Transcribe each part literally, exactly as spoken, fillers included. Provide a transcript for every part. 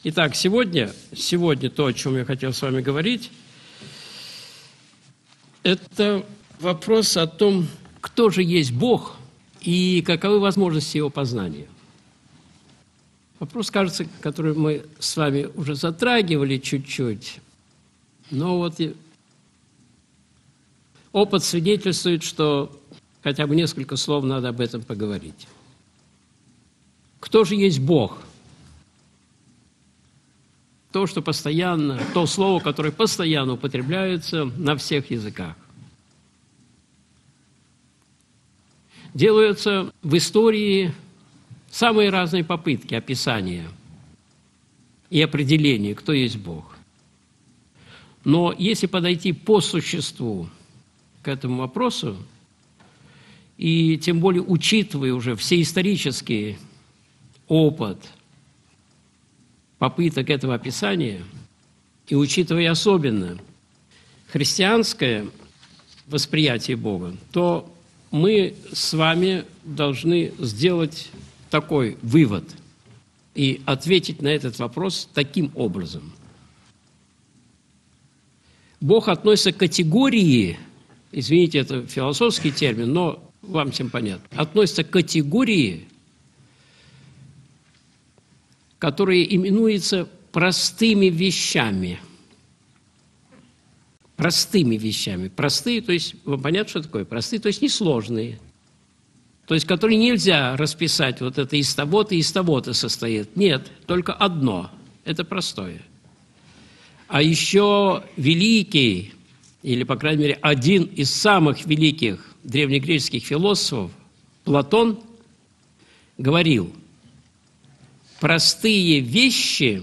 Итак, сегодня, сегодня то, о чем я хотел с вами говорить, это вопрос о том, кто же есть Бог и каковы возможности Его познания. Вопрос, кажется, который мы с вами уже затрагивали чуть-чуть, но вот опыт свидетельствует, что хотя бы несколько слов надо об этом поговорить. Кто же есть Бог? То, что постоянно, то слово, которое постоянно употребляется на всех языках. Делаются в истории самые разные попытки описания и определения, кто есть Бог. Но если подойти по существу к этому вопросу, и тем более учитывая уже все исторический опыт попыток этого описания, и учитывая особенно христианское восприятие Бога, то мы с вами должны сделать такой вывод и ответить на этот вопрос таким образом. Бог относится к категории, извините, это философский термин, но вам всем понятно, относится к категории, которые именуются простыми вещами. Простыми вещами. Простые, то есть, вам понятно, что такое? Простые, то есть несложные. То есть, которые нельзя расписать, вот это из того-то, из того-то состоит. Нет, только одно. Это простое. А еще великий, или, по крайней мере, один из самых великих древнегреческих философов, Платон, говорил: простые вещи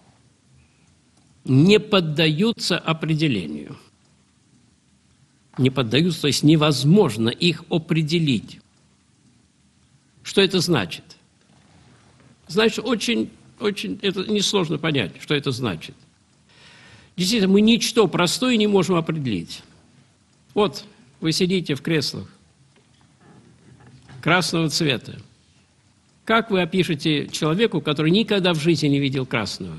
не поддаются определению. Не поддаются, то есть невозможно их определить. Что это значит? Значит, очень, очень, это несложно понять, что это значит. Действительно, мы ничто простое не можем определить. Вот вы сидите в креслах красного цвета. Как вы опишете человеку, который никогда в жизни не видел красного?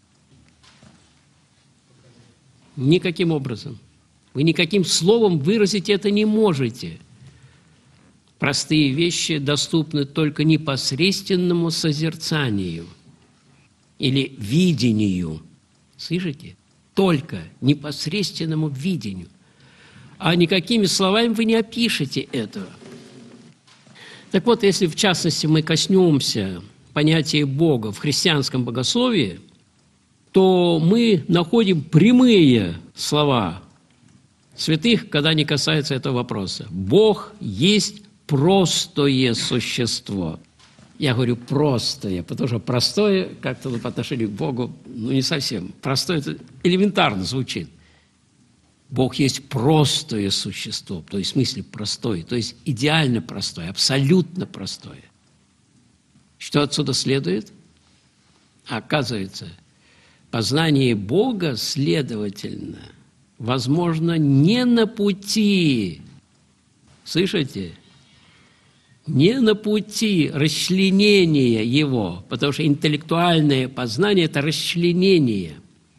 Никаким образом. Вы никаким словом выразить это не можете. Простые вещи доступны только непосредственному созерцанию или видению. Слышите? Только непосредственному видению. А никакими словами вы не опишете этого. Так вот, если в частности мы коснемся понятия Бога в христианском богословии, то мы находим прямые слова святых, когда не касается этого вопроса. Бог есть простое существо. Я говорю простое, потому что простое как-то по отношению к Богу, ну не совсем. Простое – это элементарно звучит. Бог есть простое существо, то есть в смысле простое, то есть идеально простое, абсолютно простое. Что отсюда следует? Оказывается, познание Бога, следовательно, возможно не на пути, слышите, не на пути расчленения Его, потому что интеллектуальное познание – это расчленение.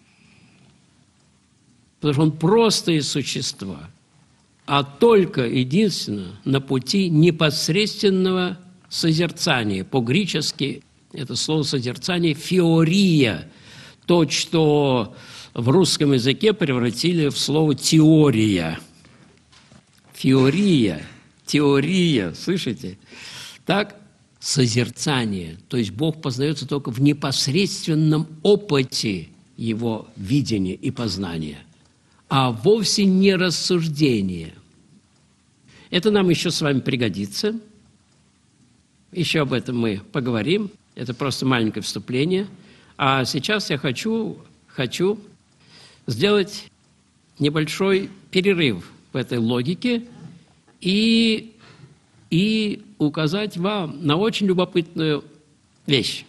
Потому что он простое существо, а только единственно на пути непосредственного созерцания. По-гречески это слово созерцание «фиория», то, что в русском языке превратили в слово «теория». Фиория, теория, слышите? Так, созерцание, то есть Бог познается только в непосредственном опыте Его видения и познания, а вовсе не рассуждение. Это нам еще с вами пригодится. Еще об этом мы поговорим. Это просто маленькое вступление. А сейчас я хочу, хочу сделать небольшой перерыв в этой логике и, и указать вам на очень любопытную вещь.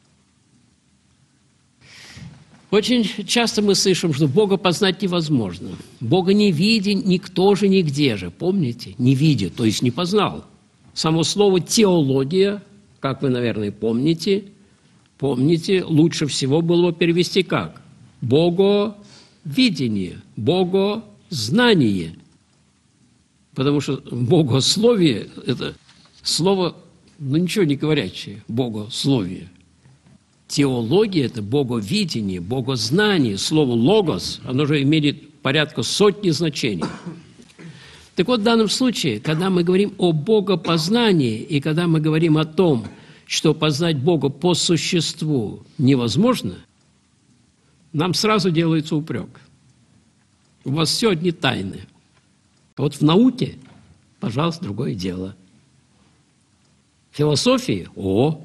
Очень часто мы слышим, что Бога познать невозможно. Бога не виден никто же нигде же. Помните? Не видит, то есть не познал. Само слово «теология», как вы, наверное, помните, Помните, лучше всего было перевести как? Боговидение, богознание. Потому что богословие – это слово, ну, ничего не говорящее, богословие. Теология – это боговидение, богознание. Слово «логос», оно же имеет порядка сотни значений. Так вот, в данном случае, когда мы говорим о богопознании, и когда мы говорим о том, что познать Бога по существу невозможно, нам сразу делается упрек. У вас все одни тайны. А вот в науке, пожалуйста, другое дело. В философии – о!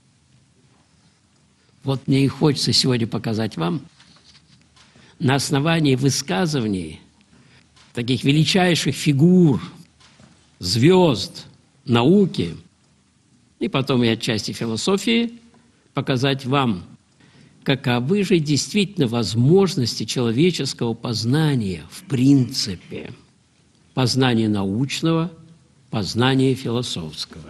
Вот мне и хочется сегодня показать вам на основании высказываний таких величайших фигур, звезд, науки, и потом и отчасти философии, показать вам, каковы же действительно возможности человеческого познания в принципе. Познание научного, познание философского.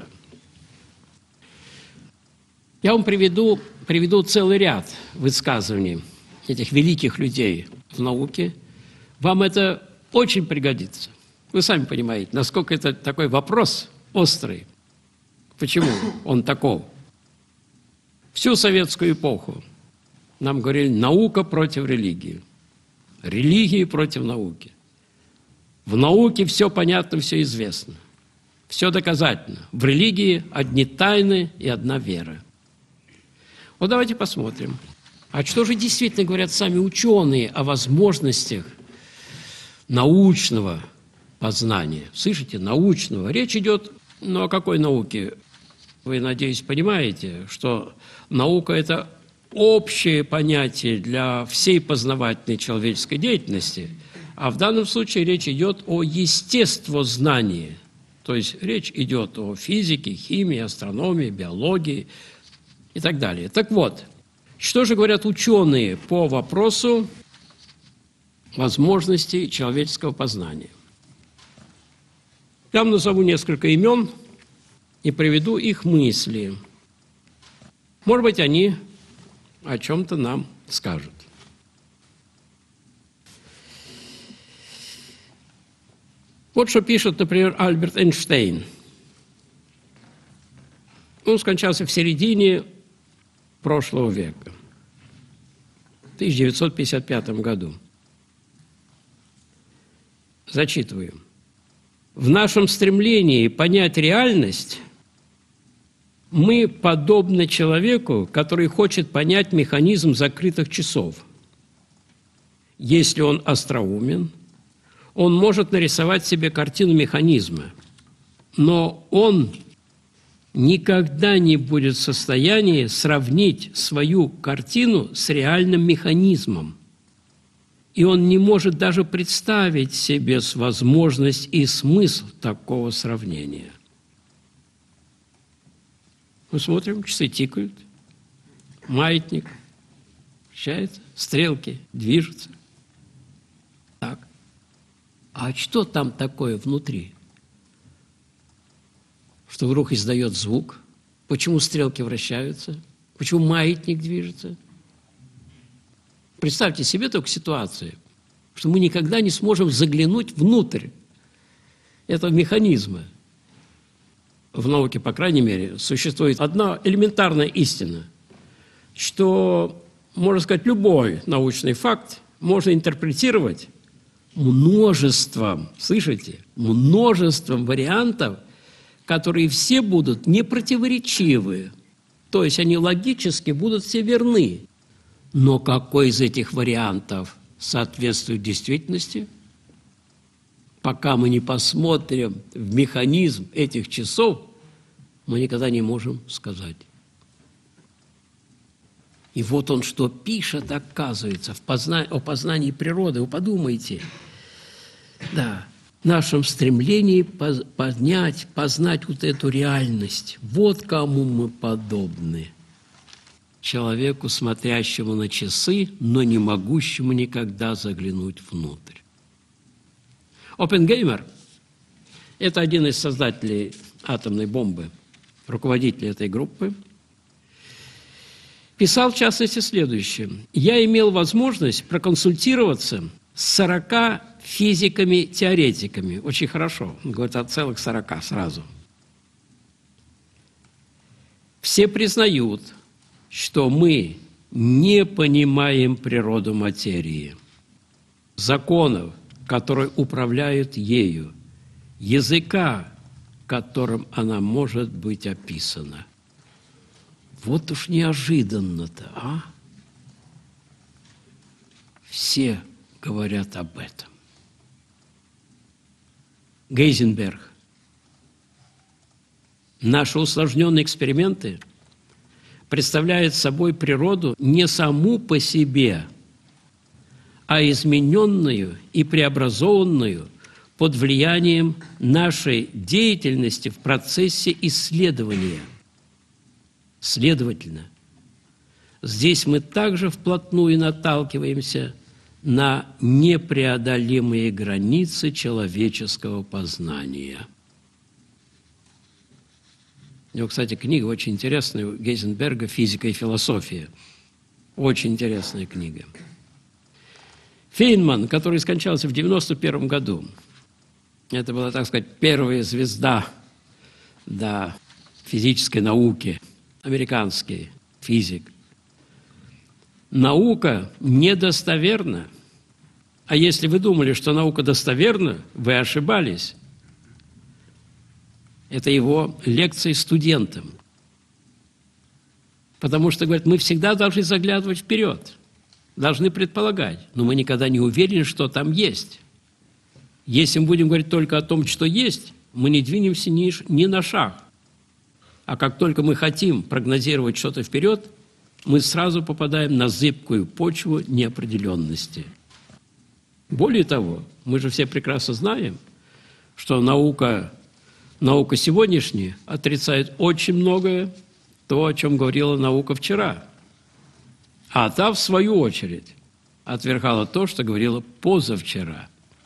Я вам приведу, приведу целый ряд высказываний этих великих людей в науке. Вам это очень пригодится. Вы сами понимаете, насколько это такой вопрос острый. Почему он таков? Всю советскую эпоху нам говорили: наука против религии, религии против науки. В науке все понятно, все известно, все доказательно. В религии одни тайны и одна вера. Вот давайте посмотрим. А что же действительно говорят сами ученые о возможностях научного познания? Слышите, научного. Речь идет, ну, о какой науке? Вы, надеюсь, понимаете, что наука – это общее понятие для всей познавательной человеческой деятельности, а в данном случае речь идет о естествознании. То есть речь идет о физике, химии, астрономии, биологии и так далее. Так вот, что же говорят ученые по вопросу возможностей человеческого познания? Я вам назову несколько имен и приведу их мысли. Может быть, они о чем-то нам скажут. Вот что пишет, например, Альберт Эйнштейн. Он скончался в середине прошлого века, в тысяча девятьсот пятьдесят пятом году. Зачитываю. В нашем стремлении понять реальность мы подобны человеку, который хочет понять механизм закрытых часов. Если он остроумен, он может нарисовать себе картину механизма, но он никогда не будет в состоянии сравнить свою картину с реальным механизмом. И он не может даже представить себе возможность и смысл такого сравнения. Мы смотрим, часы тикают, маятник вращается, стрелки движутся. Так. А что там такое внутри? Что вдруг издает звук? Почему стрелки вращаются? Почему маятник движется? Представьте себе только ситуацию, что мы никогда не сможем заглянуть внутрь этого механизма. В науке, по крайней мере, существует одна элементарная истина, что, можно сказать, любой научный факт можно интерпретировать множеством, слышите, множеством вариантов, которые все будут непротиворечивы, то есть они логически будут все верны. Но какой из этих вариантов соответствует действительности? Пока мы не посмотрим в механизм этих часов, мы никогда не можем сказать. И вот он что пишет, оказывается, в позна... о познании природы. Вы подумайте. Да, в нашем стремлении поднять, познать вот эту реальность. Вот кому мы подобны. Человеку, смотрящему на часы, но не могущему никогда заглянуть внутрь. Оппенгеймер – это один из создателей атомной бомбы, руководитель этой группы. В Писал, в частности, следующее. «Я имел возможность проконсультироваться с сорока физиками-теоретиками». Очень хорошо. Он говорит о целых сорока сразу. Все признают, что мы не понимаем природу материи, законов, которые управляют ею, языка, которым она может быть описана. Вот уж неожиданно-то, а? Все говорят об этом. Гейзенберг. Наши усложненные эксперименты представляют собой природу не саму по себе, а измененную и преобразованную под влиянием нашей деятельности в процессе исследования. Следовательно, здесь мы также вплотную наталкиваемся на непреодолимые границы человеческого познания. У него, кстати, книга очень интересная у Гейзенберга «Физика и философия». Очень интересная книга. Фейнман, который скончался в девяносто первом году, это была, так сказать, первая звезда да, физической науки, американский физик. Наука недостоверна. А если вы думали, что наука достоверна, вы ошибались. Это его лекции студентам. Потому что, говорят, мы всегда должны заглядывать вперед, должны предполагать, но мы никогда не уверены, что там есть. Если мы будем говорить только о том, что есть, мы не двинемся ни, ни на шаг. А как только мы хотим прогнозировать что-то вперед, мы сразу попадаем на зыбкую почву неопределенности. Более того, мы же все прекрасно знаем, что наука, наука сегодняшняя отрицает очень многое, то, о чем говорила наука вчера. А та, в свою очередь, отвергала то, что говорила позавчера.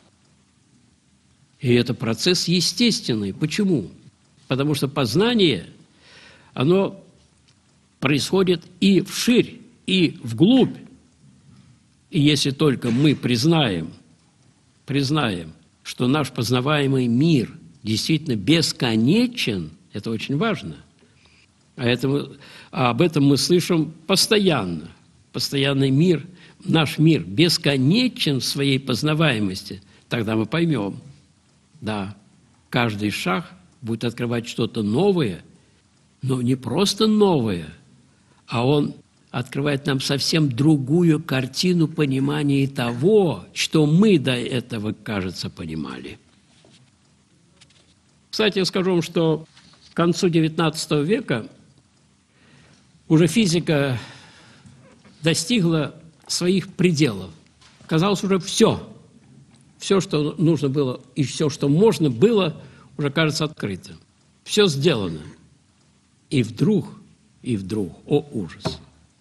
И это процесс естественный. Почему? Потому что познание, оно происходит и вширь, и вглубь. И если только мы признаем, признаем, что наш познаваемый мир действительно бесконечен, это очень важно. А, это, а об этом мы слышим постоянно. Постоянный мир, наш мир бесконечен в своей познаваемости, тогда мы поймем, да, каждый шаг будет открывать что-то новое, но не просто новое, а он открывает нам совсем другую картину понимания того, что мы до этого, кажется, понимали. Кстати, я скажу вам, что к концу девятнадцатого века уже физика достигла своих пределов. Казалось, уже все, все, что нужно было и все, что можно было, уже, кажется, открыто. Все сделано. И вдруг, и вдруг, о ужас,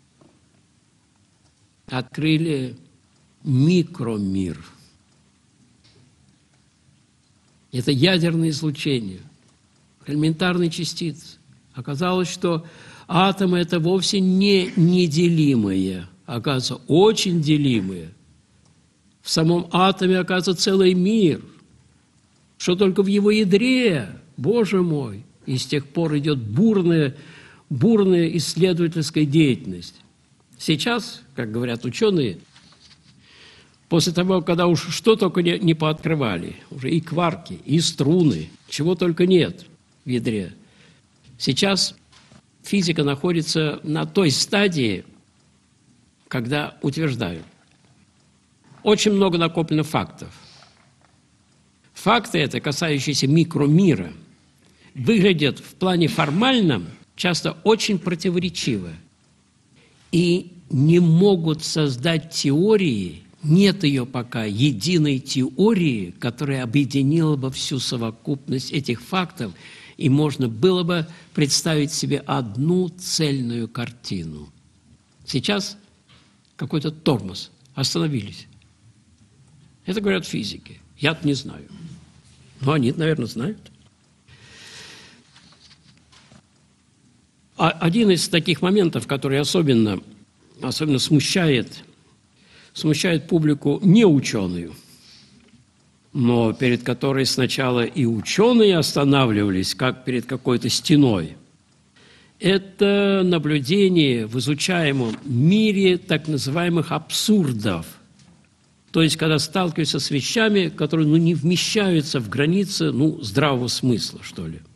открыли микромир. Это ядерное излучение, элементарные частицы. Оказалось, что атомы – это вовсе не неделимые, оказывается, очень делимые. В самом атоме, оказывается, целый мир, что только в его ядре, Боже мой, и с тех пор идет бурная, бурная исследовательская деятельность. Сейчас, как говорят ученые, после того, когда уж что только не, не пооткрывали, уже и кварки, и струны, чего только нет в ядре. Сейчас физика находится на той стадии, когда утверждают. Очень много накоплено фактов. Факты это, касающиеся микромира, выглядят в плане формальном часто очень противоречиво и не могут создать теории, нет ее пока, единой теории, которая объединила бы всю совокупность этих фактов, и можно было бы представить себе одну цельную картину. Сейчас какой-то тормоз, остановились. Это говорят физики, я-то не знаю. Но они, наверное, знают. А один из таких моментов, который особенно, особенно смущает, смущает публику неученую, но перед которой сначала и ученые останавливались, как перед какой-то стеной, это наблюдение в изучаемом мире так называемых абсурдов. То есть, когда сталкиваются с вещами, которые ну, не вмещаются в границы ну, здравого смысла, что ли.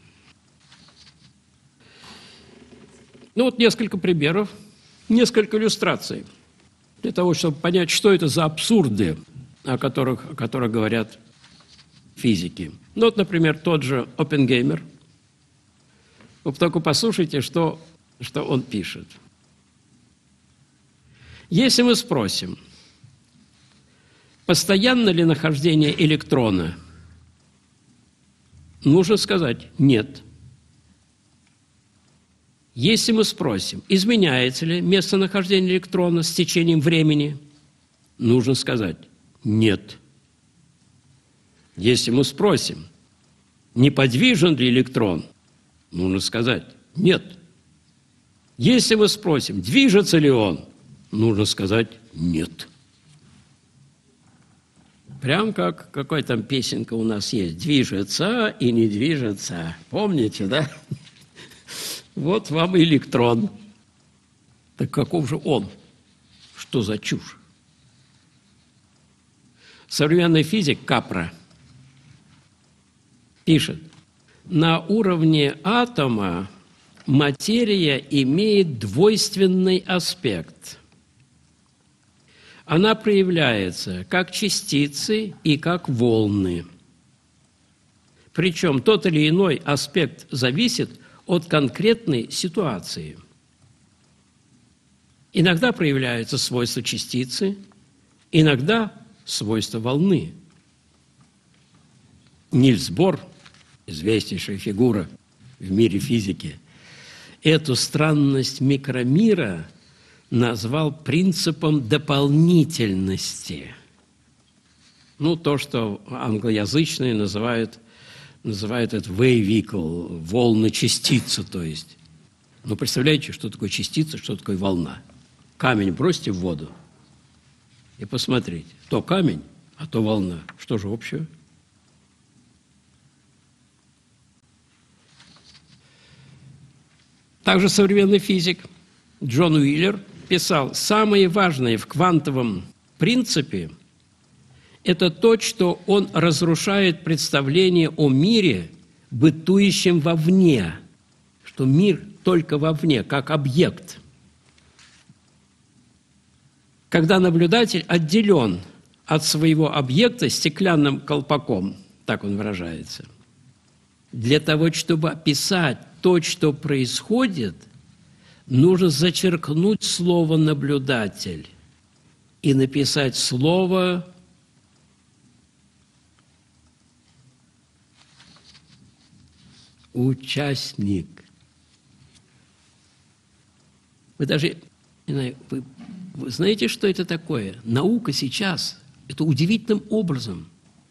Ну вот несколько примеров, несколько иллюстраций для того, чтобы понять, что это за абсурды, о которых, о которых говорят физики. Ну вот, например, тот же Оппенгеймер. Вы только послушайте, что, что он пишет. Если мы спросим, постоянно ли нахождение электрона, нужно сказать «нет». Если мы спросим, изменяется ли местонахождение электрона с течением времени, нужно сказать «нет». Если мы спросим, неподвижен ли электрон, нужно сказать «нет». Если мы спросим, движется ли он, нужно сказать «нет». Прям как какая там песенка у нас есть «Движется и не движется». Помните, да? Вот вам электрон. Так каков же он? Что за чушь? Современный физик Капра пишет, на уровне атома материя имеет двойственный аспект. Она проявляется как частицы и как волны. Причем тот или иной аспект зависит от конкретной ситуации. Иногда проявляются свойства частицы, иногда свойства волны. Нильс Бор, известнейшая фигура в мире физики, эту странность микромира назвал принципом дополнительности. Ну, то, что англоязычные называют Называют это wave vehicle, волны частицы, то есть. Ну, представляете, что такое частица, что такое волна? Камень бросьте в воду и посмотрите. То камень, а то волна. Что же общего? Также современный физик Джон Уиллер писал, самое важное в квантовом принципе – это то, что он разрушает представление о мире, бытующем вовне, что мир только вовне, как объект. Когда наблюдатель отделен от своего объекта стеклянным колпаком, так он выражается, для того, чтобы описать то, что происходит, нужно зачеркнуть слово «наблюдатель» и написать слово участник. Вы даже, не знаю, вы, вы знаете, что это такое? Наука сейчас, это удивительным образом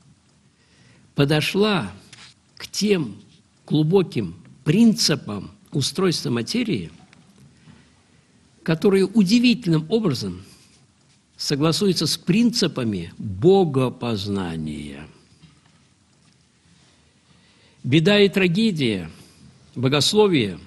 подошла к тем глубоким принципам устройства материи, которые удивительным образом согласуются с принципами богопознания. Беда и трагедия богословия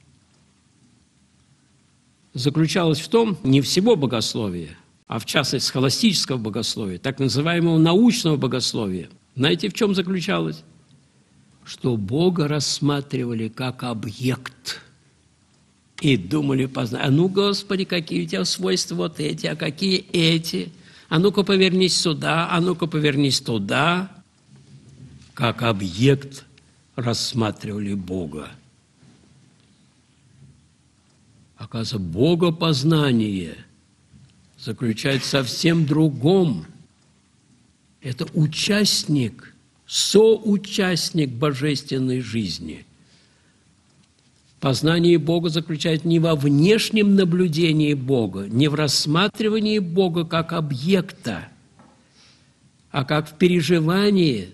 заключалась в том, не всего богословия, а в частности схоластического богословия, так называемого научного богословия. Знаете, в чем заключалось? Что Бога рассматривали как объект и думали познать. А ну, Господи, какие у тебя свойства вот эти, а какие эти? А ну-ка повернись сюда, а ну-ка повернись туда. Как объект рассматривали Бога. Оказывается, богопознание заключается совсем в другом. Это участник, соучастник божественной жизни. Познание Бога заключается не во внешнем наблюдении Бога, не в рассматривании Бога как объекта, а как в переживании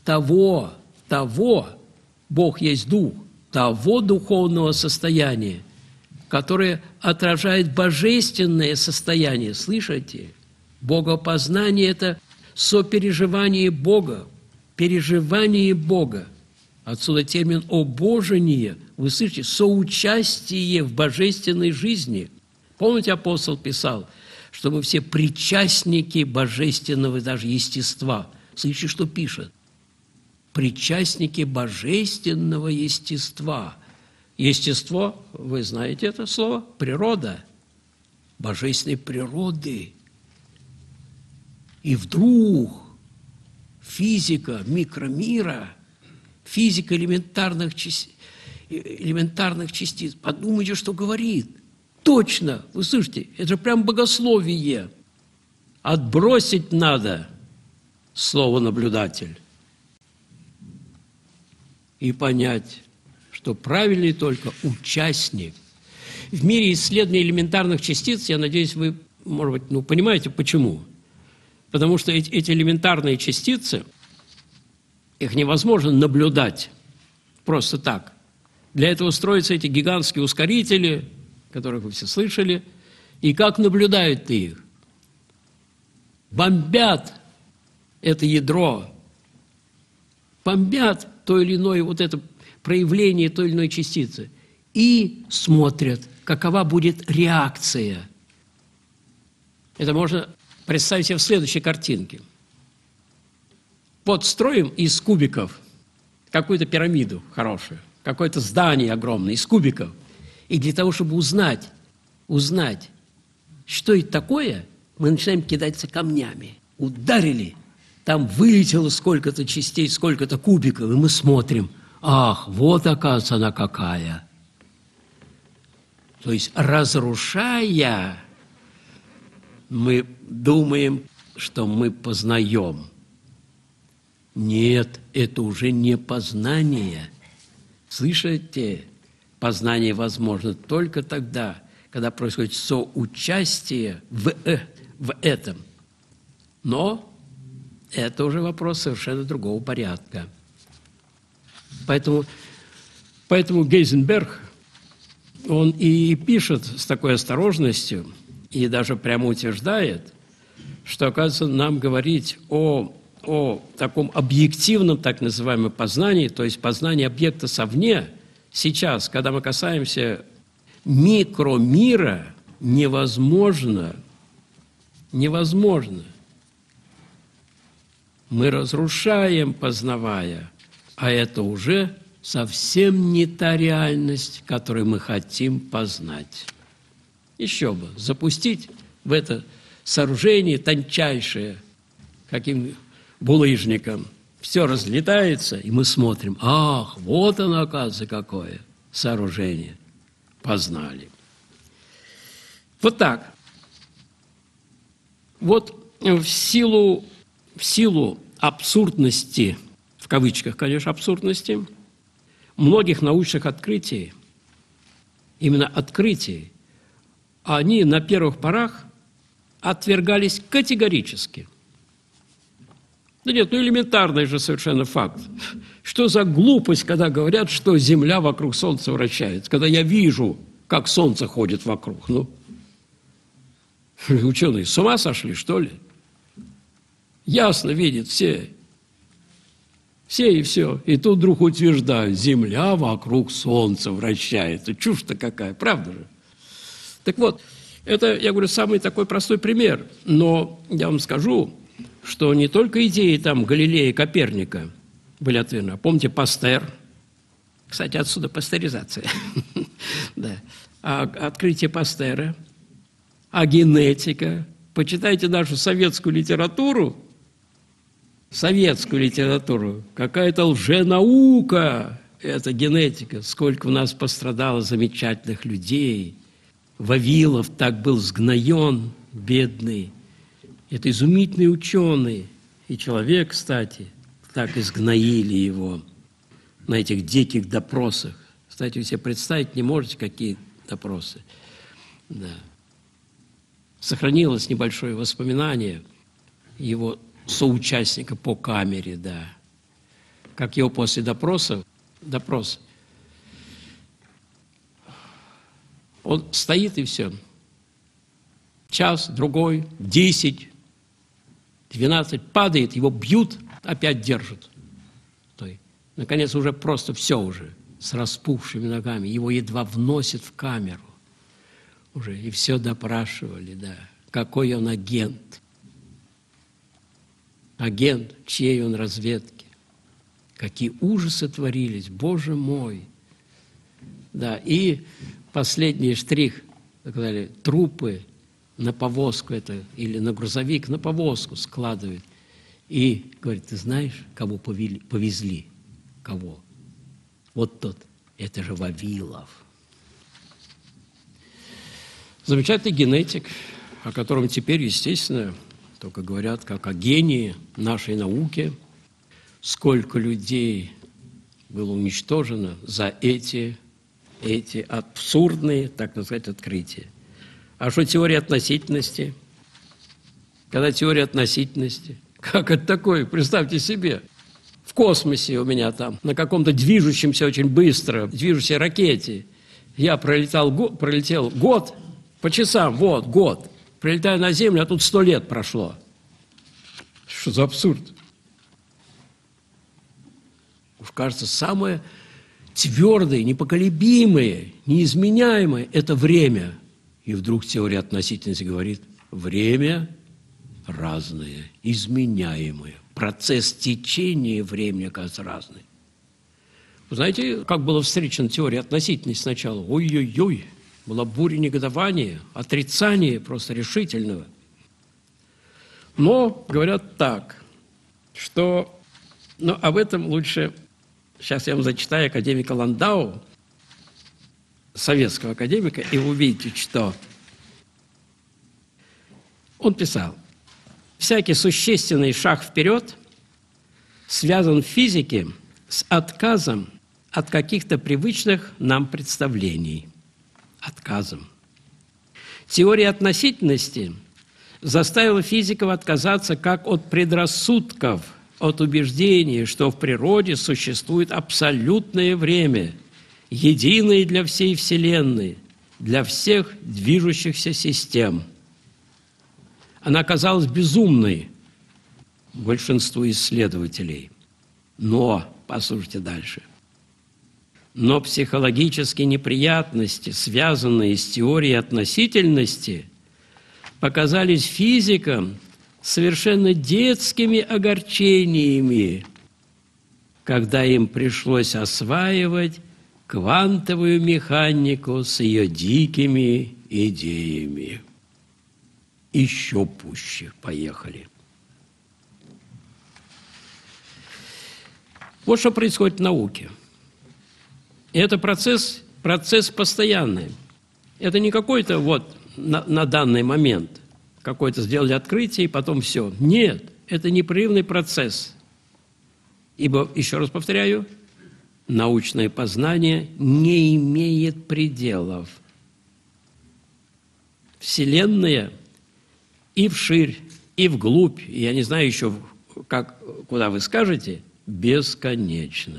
того, того, Бог есть Дух, того духовного состояния, которое отражает божественное состояние. Слышите? Богопознание – это сопереживание Бога, переживание Бога. Отсюда термин «обожение». Вы слышите? Соучастие в божественной жизни. Помните, апостол писал, что мы все причастники божественного даже естества. Слышите, что пишет? Причастники божественного естества. Естество, вы знаете это слово? Природа. Божественной природы. И вдруг физика микромира, физика элементарных, частиц, элементарных частиц. Подумайте, что говорит. Точно, вы слышите, это же прям богословие. Отбросить надо слово «наблюдатель» и понять, что правильный только участник. В мире исследования элементарных частиц, я надеюсь, вы, может быть, ну, понимаете, почему. Потому что эти, эти элементарные частицы, их невозможно наблюдать просто так. Для этого строятся эти гигантские ускорители, которых вы все слышали. И как наблюдают их? Бомбят это ядро, бомбят то или иное вот это проявление той или иной частицы и смотрят, какова будет реакция. Это можно представить себе в следующей картинке. Вот строим из кубиков какую-то пирамиду хорошую, какое-то здание огромное из кубиков. И для того, чтобы узнать, узнать, что это такое, мы начинаем кидаться камнями. Ударили, там вылетело сколько-то частей, сколько-то кубиков, и мы смотрим. Ах, вот, оказывается, она какая. То есть, разрушая, мы думаем, что мы познаем. Нет, это уже не познание. Слышите? Познание возможно только тогда, когда происходит соучастие в, э, в этом. Но это уже вопрос совершенно другого порядка. Поэтому, поэтому Гейзенберг, он и пишет с такой осторожностью, и даже прямо утверждает, что, оказывается, нам говорить о, о таком объективном, так называемом познании, то есть познании объекта совне, сейчас, когда мы касаемся микромира, невозможно, невозможно. Мы разрушаем, познавая, а это уже совсем не та реальность, которую мы хотим познать. Еще бы, запустить в это сооружение тончайшее, каким булыжником, все разлетается, и мы смотрим, ах, вот оно, оказывается, какое сооружение. Познали. Вот так. Вот в силу, в силу абсурдности, в кавычках, конечно, абсурдности, многих научных открытий, именно открытий, они на первых порах отвергались категорически. Да нет, ну элементарный же совершенно факт. Что за глупость, когда говорят, что Земля вокруг Солнца вращается, когда я вижу, как Солнце ходит вокруг. Ну, ученые с ума сошли, что ли? Ясно видят все. Все и все. И тут вдруг утверждают, Земля вокруг Солнца вращается. Чушь-то какая, правда же? Так вот, это, я говорю, самый такой простой пример. Но я вам скажу, что не только идеи там Галилея и Коперника были отвергнуты. Помните Пастер? Кстати, отсюда пастеризация. Да. А открытие Пастера, а генетика. Почитайте нашу советскую литературу, советскую литературу. Какая-то лженаука, это генетика. Сколько у нас пострадало замечательных людей. Вавилов так был сгноен, бедный. Это изумительный ученый. И человек, кстати, так изгноили его на этих диких допросах. Кстати, вы себе представить не можете, какие допросы. Да. Сохранилось небольшое воспоминание его соучастника по камере, да. Как его после допроса, допрос, Он стоит и все. Час, другой, десять, двенадцать, падает, его бьют, опять держат. То есть, наконец, уже просто все уже, с распухшими ногами. Его едва вносят в камеру. Уже и все допрашивали, да. Какой он агент. Агент, чьей он разведки. Какие ужасы творились, Боже мой. Да, и последний штрих, так далее, трупы на повозку это, или на грузовик, на повозку складывают. И говорит, ты знаешь, кого повели, повезли? Кого? Вот тот, это же Вавилов. Замечательный генетик, о котором теперь, естественно, только говорят как о гении нашей науки. Сколько людей было уничтожено за эти, эти абсурдные, так сказать, открытия. А что теория относительности? Когда теория относительности? Как это такое? Представьте себе. В космосе у меня там, на каком-то движущемся очень быстро, движущейся ракете, я пролетал, пролетел год, по часам, вот, год. Прилетаю на Землю, а тут сто лет прошло. Что за абсурд? Уж кажется, самое твердое, непоколебимое, неизменяемое – это время. И вдруг теория относительности говорит, время разное, изменяемое. Процесс течения времени, оказывается, разный. Вы знаете, как была встречена теория относительности сначала? Ой-ой-ой, была буря негодования, отрицания просто решительного. Но говорят так, что... Но об этом лучше... Сейчас я вам зачитаю академика Ландау, советского академика, и вы увидите, что он писал. Всякий существенный шаг вперед связан в физике с отказом от каких-то привычных нам представлений. Отказом. Теория относительности заставила физиков отказаться как от предрассудков, от убеждения, что в природе существует абсолютное время, единое для всей Вселенной, для всех движущихся систем. Она оказалась безумной большинству исследователей. Но, послушайте дальше, но психологические неприятности, связанные с теорией относительности, показались физикам совершенно детскими огорчениями, когда им пришлось осваивать квантовую механику с ее дикими идеями. Еще пуще поехали. Вот что происходит в науке. И это процесс, процесс постоянный. Это не какой-то вот на, на данный момент. Какое-то сделали открытие, и потом все. Нет, это непрерывный процесс. Ибо, еще раз повторяю, научное познание не имеет пределов. Вселенная и вширь, и вглубь, и я не знаю еще, как, куда вы скажете, бесконечна.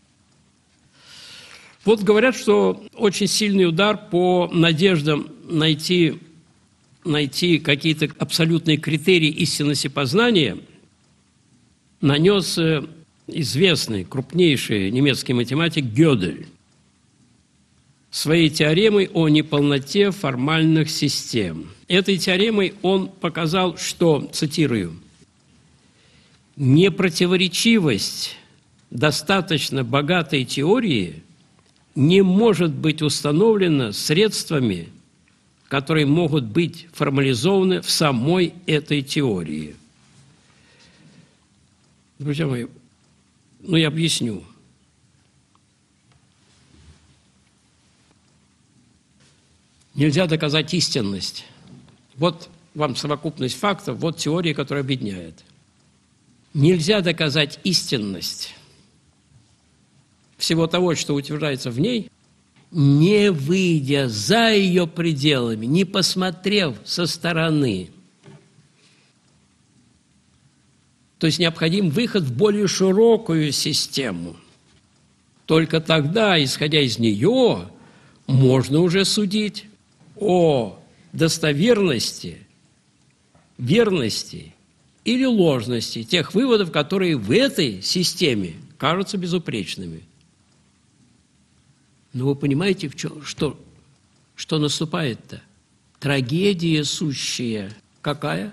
Вот говорят, что очень сильный удар по надеждам найти, найти какие-то абсолютные критерии истинности познания нанес известный, крупнейший немецкий математик Гёдель своей теоремой о неполноте формальных систем. Этой теоремой он показал, что, цитирую, «непротиворечивость достаточно богатой теории не может быть установлена средствами, которые могут быть формализованы в самой этой теории». Друзья мои, ну я объясню. Нельзя доказать истинность. Вот вам совокупность фактов, вот теория, которая объединяет. Нельзя доказать истинность всего того, что утверждается в ней, не выйдя за ее пределами, не посмотрев со стороны. То есть необходим выход в более широкую систему. Только тогда, исходя из нее, можно уже судить о достоверности, верности или ложности тех выводов, которые в этой системе кажутся безупречными. Но вы понимаете, в чем, что, что наступает-то? Трагедия сущая. Какая?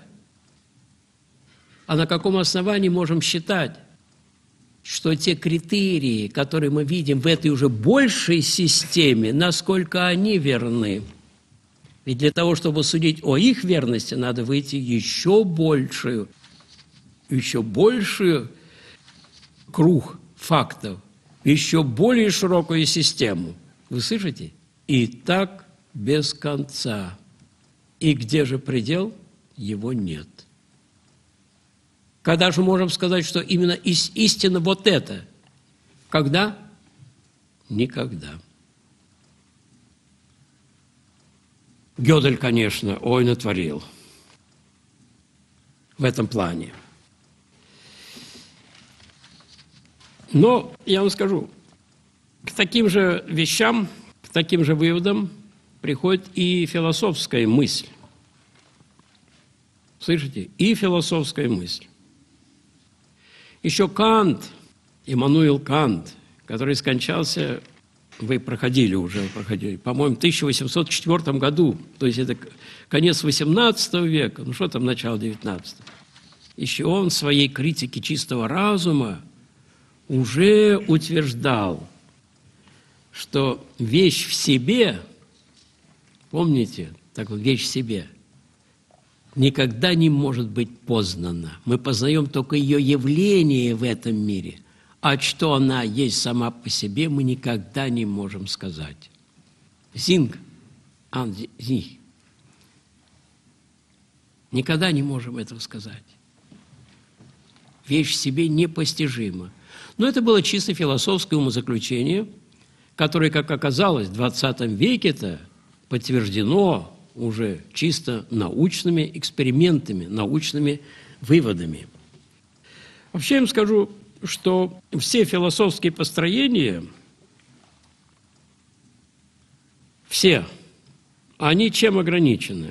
А на каком основании можем считать, что те критерии, которые мы видим в этой уже большей системе, насколько они верны? Ведь для того, чтобы судить о их верности, надо выйти еще большую, еще большую круг фактов, еще более широкую систему. Вы слышите? И так без конца. И где же предел? Его нет. Когда же можем сказать, что именно из истины вот это? Когда? Никогда. Гёдель, конечно, ой, натворил в этом плане. Но я вам скажу, к таким же вещам, к таким же выводам приходит и философская мысль. Слышите? И философская мысль. Еще Кант, Иммануил Кант, который скончался, вы проходили уже, проходили, по-моему, в тысяча восемьсот четвёртом году, то есть это конец восемнадцатого века, ну что там, начало девятнадцатого. Еще он в своей критике чистого разума уже утверждал, что вещь в себе, помните, так вот, вещь в себе, никогда не может быть познана. Мы познаем только ее явление в этом мире, а что она есть сама по себе, мы никогда не можем сказать. Зинг, ан зих. Никогда не можем этого сказать. Вещь в себе непостижима. Но это было чисто философское умозаключение, которое, как оказалось, в двадцатом веке-то подтверждено уже чисто научными экспериментами, научными выводами. Вообще я вам скажу, что все философские построения, все, они чем ограничены?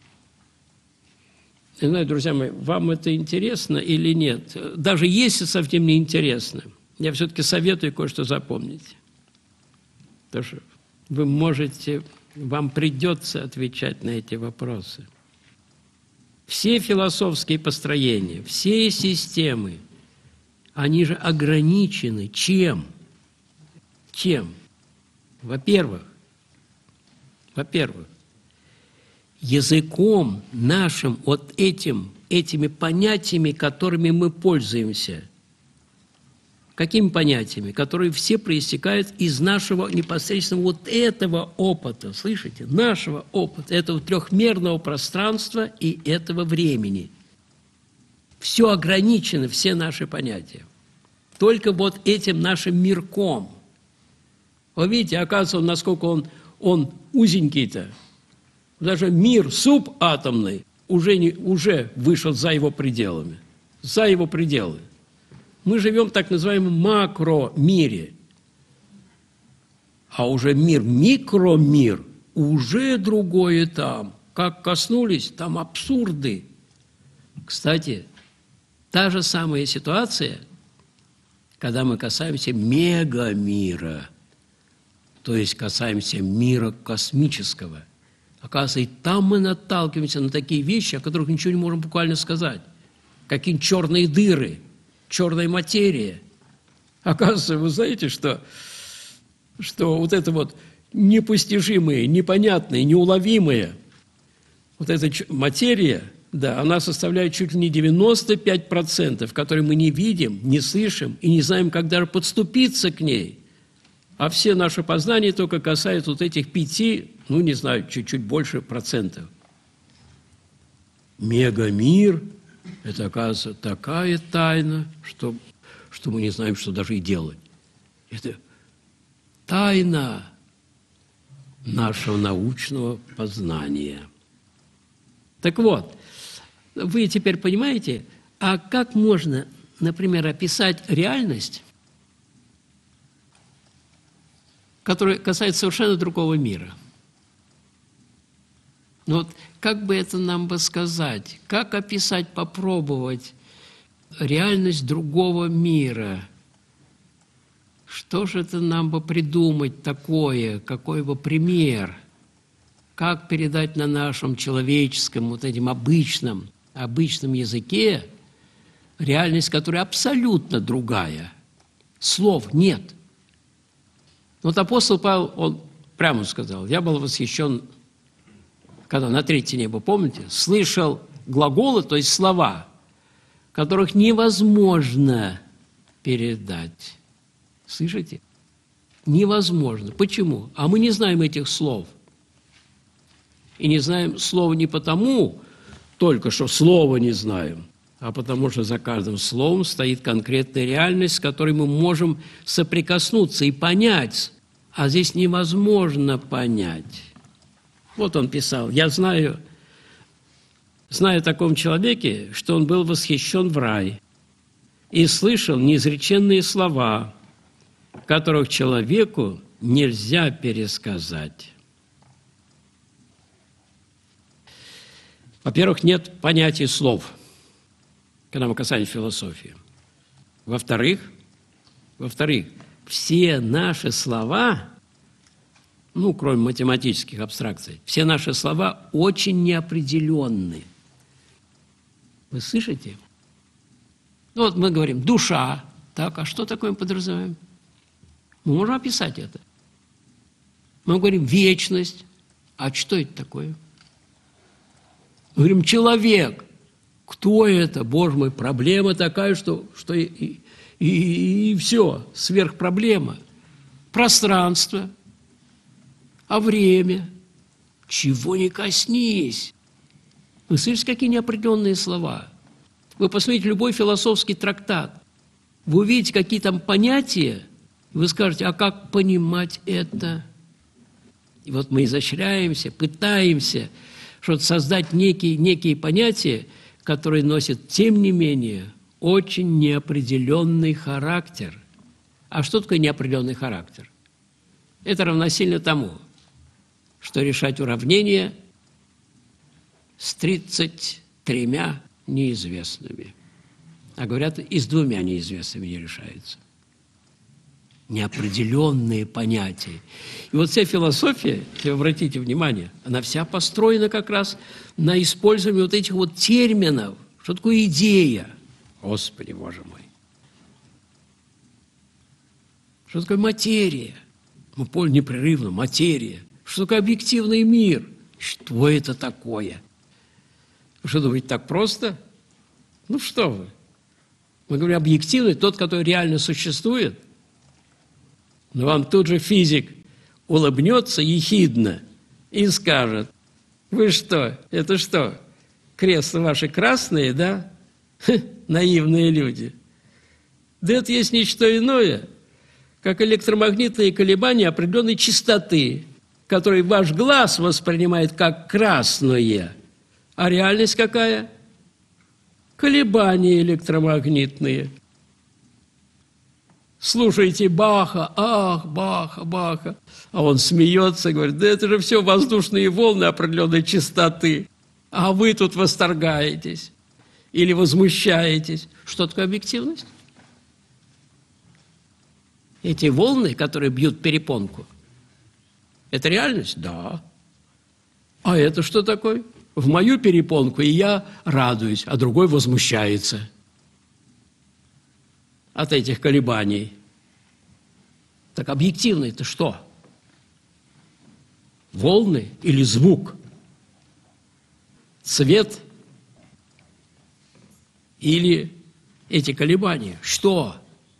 Не знаю, друзья мои, вам это интересно или нет? Даже если совсем не интересно, я все-таки советую кое-что запомнить. Потому что вы можете, вам придется отвечать на эти вопросы. Все философские построения, все системы, они же ограничены чем? Чем? Во-первых, во-первых, языком нашим, вот этим, этими понятиями, которыми мы пользуемся. Какими понятиями? Которые все проистекают из нашего непосредственно вот этого опыта, слышите? Нашего опыта, этого трехмерного пространства и этого времени. Все ограничено, все наши понятия. Только вот этим нашим мирком. Вы видите, оказывается, насколько он, он узенький-то. Даже мир субатомный уже, не, уже вышел за его пределами. За его пределы. Мы живем в так называемом макромире. А уже мир, микромир, уже другое там. Как коснулись, там абсурды. Кстати, та же самая ситуация, когда мы касаемся мегамира, то есть касаемся мира космического. Оказывается, и там мы наталкиваемся на такие вещи, о которых ничего не можем буквально сказать. Какие черные дыры, черная материя. Оказывается, вы знаете, что, что вот это вот непостижимое, непонятное, неуловимое, вот эта материя, да, она составляет чуть ли не девяносто пять процентов, которые мы не видим, не слышим и не знаем, как даже подступиться к ней. А все наши познания только касаются вот этих пяти, ну, не знаю, чуть-чуть больше процентов. Мегамир – это, оказывается, такая тайна, что, что мы не знаем, что даже и делать. Это тайна нашего научного познания. Так вот, вы теперь понимаете, а как можно, например, описать реальность, которая касается совершенно другого мира? Но вот как бы это нам бы сказать? Как описать, попробовать реальность другого мира? Что же это нам бы придумать такое? Какой бы пример? Как передать на нашем человеческом, вот этим обычном, обычном языке реальность, которая абсолютно другая? Слов нет. Вот апостол Павел, он прямо сказал, я был восхищен, когда на третье небо, помните, слышал глаголы, то есть слова, которых невозможно передать. Слышите? Невозможно. Почему? А мы не знаем этих слов. И не знаем слова не потому, только что слова не знаем, а потому что за каждым словом стоит конкретная реальность, с которой мы можем соприкоснуться и понять. А здесь невозможно понять. Вот он писал, я знаю, знаю о таком человеке, что он был восхищен в рай и слышал неизреченные слова, которых человеку нельзя пересказать. Во-первых, нет понятия слов, когда мы касаемся философии. Во-вторых, во-вторых, все наши слова, ну, кроме математических абстракций, все наши слова очень неопределенны. Вы слышите? Ну, вот мы говорим «душа». Так, а что такое мы подразумеваем? Мы можем описать это. Мы говорим «вечность». А что это такое? Мы говорим «человек». Кто это? Боже мой, проблема такая, что, что и, и, и, и все, сверхпроблема. Пространство, а время? Чего не коснись. Вы слышите, какие неопределенные слова? Вы посмотрите любой философский трактат. Вы увидите, какие там понятия, и вы скажете, а как понимать это? И вот мы изощряемся, пытаемся что-то создать некие, некие понятия, которые носят, тем не менее, очень неопределенный характер. А что такое неопределенный характер? Это равносильно тому, что решать уравнение с тридцатью тремя неизвестными. А говорят, и с двумя неизвестными не решается. Неопределенные понятия. И вот вся философия, если вы обратите внимание, она вся построена как раз на использовании вот этих вот терминов. Что такое идея? Господи, Боже мой. Что такое материя? Мы поняли непрерывно, материя. Что такое объективный мир? Что это такое? Вы что думаете, так просто? Ну что вы? Мы говорим, объективный, тот, который реально существует. Но вам тут же физик улыбнется ехидно и скажет, вы что, это что, кресла ваши красные, да? Ха, наивные люди. Да это есть ничто иное, как электромагнитные колебания определенной частоты, которые ваш глаз воспринимает как красное. А реальность какая? Колебания электромагнитные. Слушайте Баха, ах, Баха, Баха. А он смеется и говорит, да это же все воздушные волны определенной частоты. А вы тут восторгаетесь или возмущаетесь. Что такое объективность? Эти волны, которые бьют перепонку, это реальность? Да. А это что такое? В мою перепонку, и я радуюсь, а другой возмущается от этих колебаний. Так объективно это что? Волны или звук? Цвет или эти колебания? Что?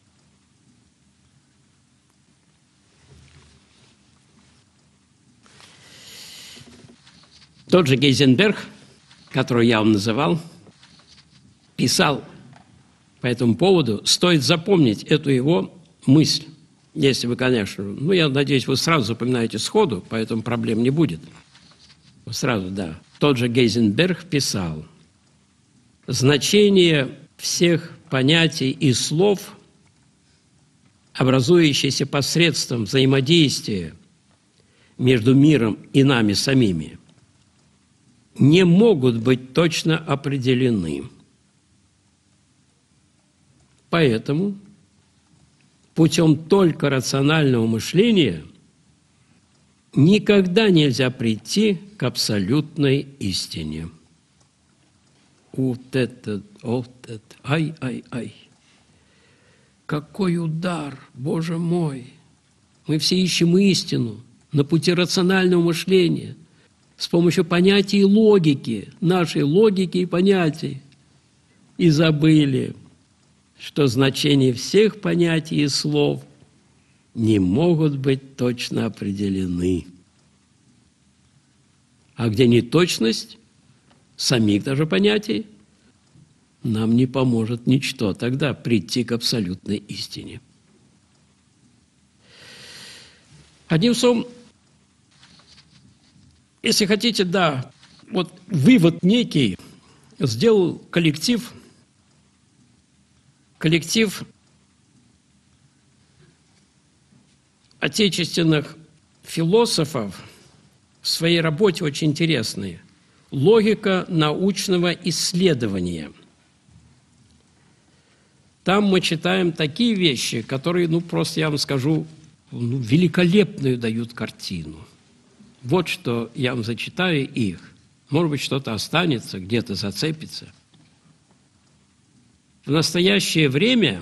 Тот же Гейзенберг, которого я вам называл, писал по этому поводу, стоит запомнить эту его мысль, если вы, конечно, ну, я надеюсь, вы сразу запоминаете сходу, поэтому проблем не будет. Сразу, да. Тот же Гейзенберг писал, значение всех понятий и слов, образующиеся посредством взаимодействия между миром и нами самими, не могут быть точно определены. Поэтому путем только рационального мышления никогда нельзя прийти к абсолютной истине. Вот это, вот это, ай, ай, ай. Какой удар, Боже мой! Мы все ищем истину на пути рационального мышления с помощью понятий и логики, нашей логики и понятий. И забыли, что значение всех понятий и слов не могут быть точно определены. А где неточность самих даже понятий, нам не поможет ничто тогда прийти к абсолютной истине. Одним словом, если хотите, да, вот вывод некий сделал коллектив, коллектив отечественных философов в своей работе очень интересные. «Логика научного исследования». Там мы читаем такие вещи, которые, ну, просто я вам скажу, ну, великолепную дают картину. Вот что я вам зачитаю их. Может быть, что-то останется, где-то зацепится. В настоящее время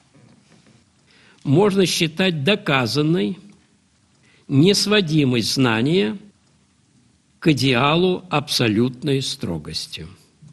можно считать доказанной несводимость знания к идеалу абсолютной строгости.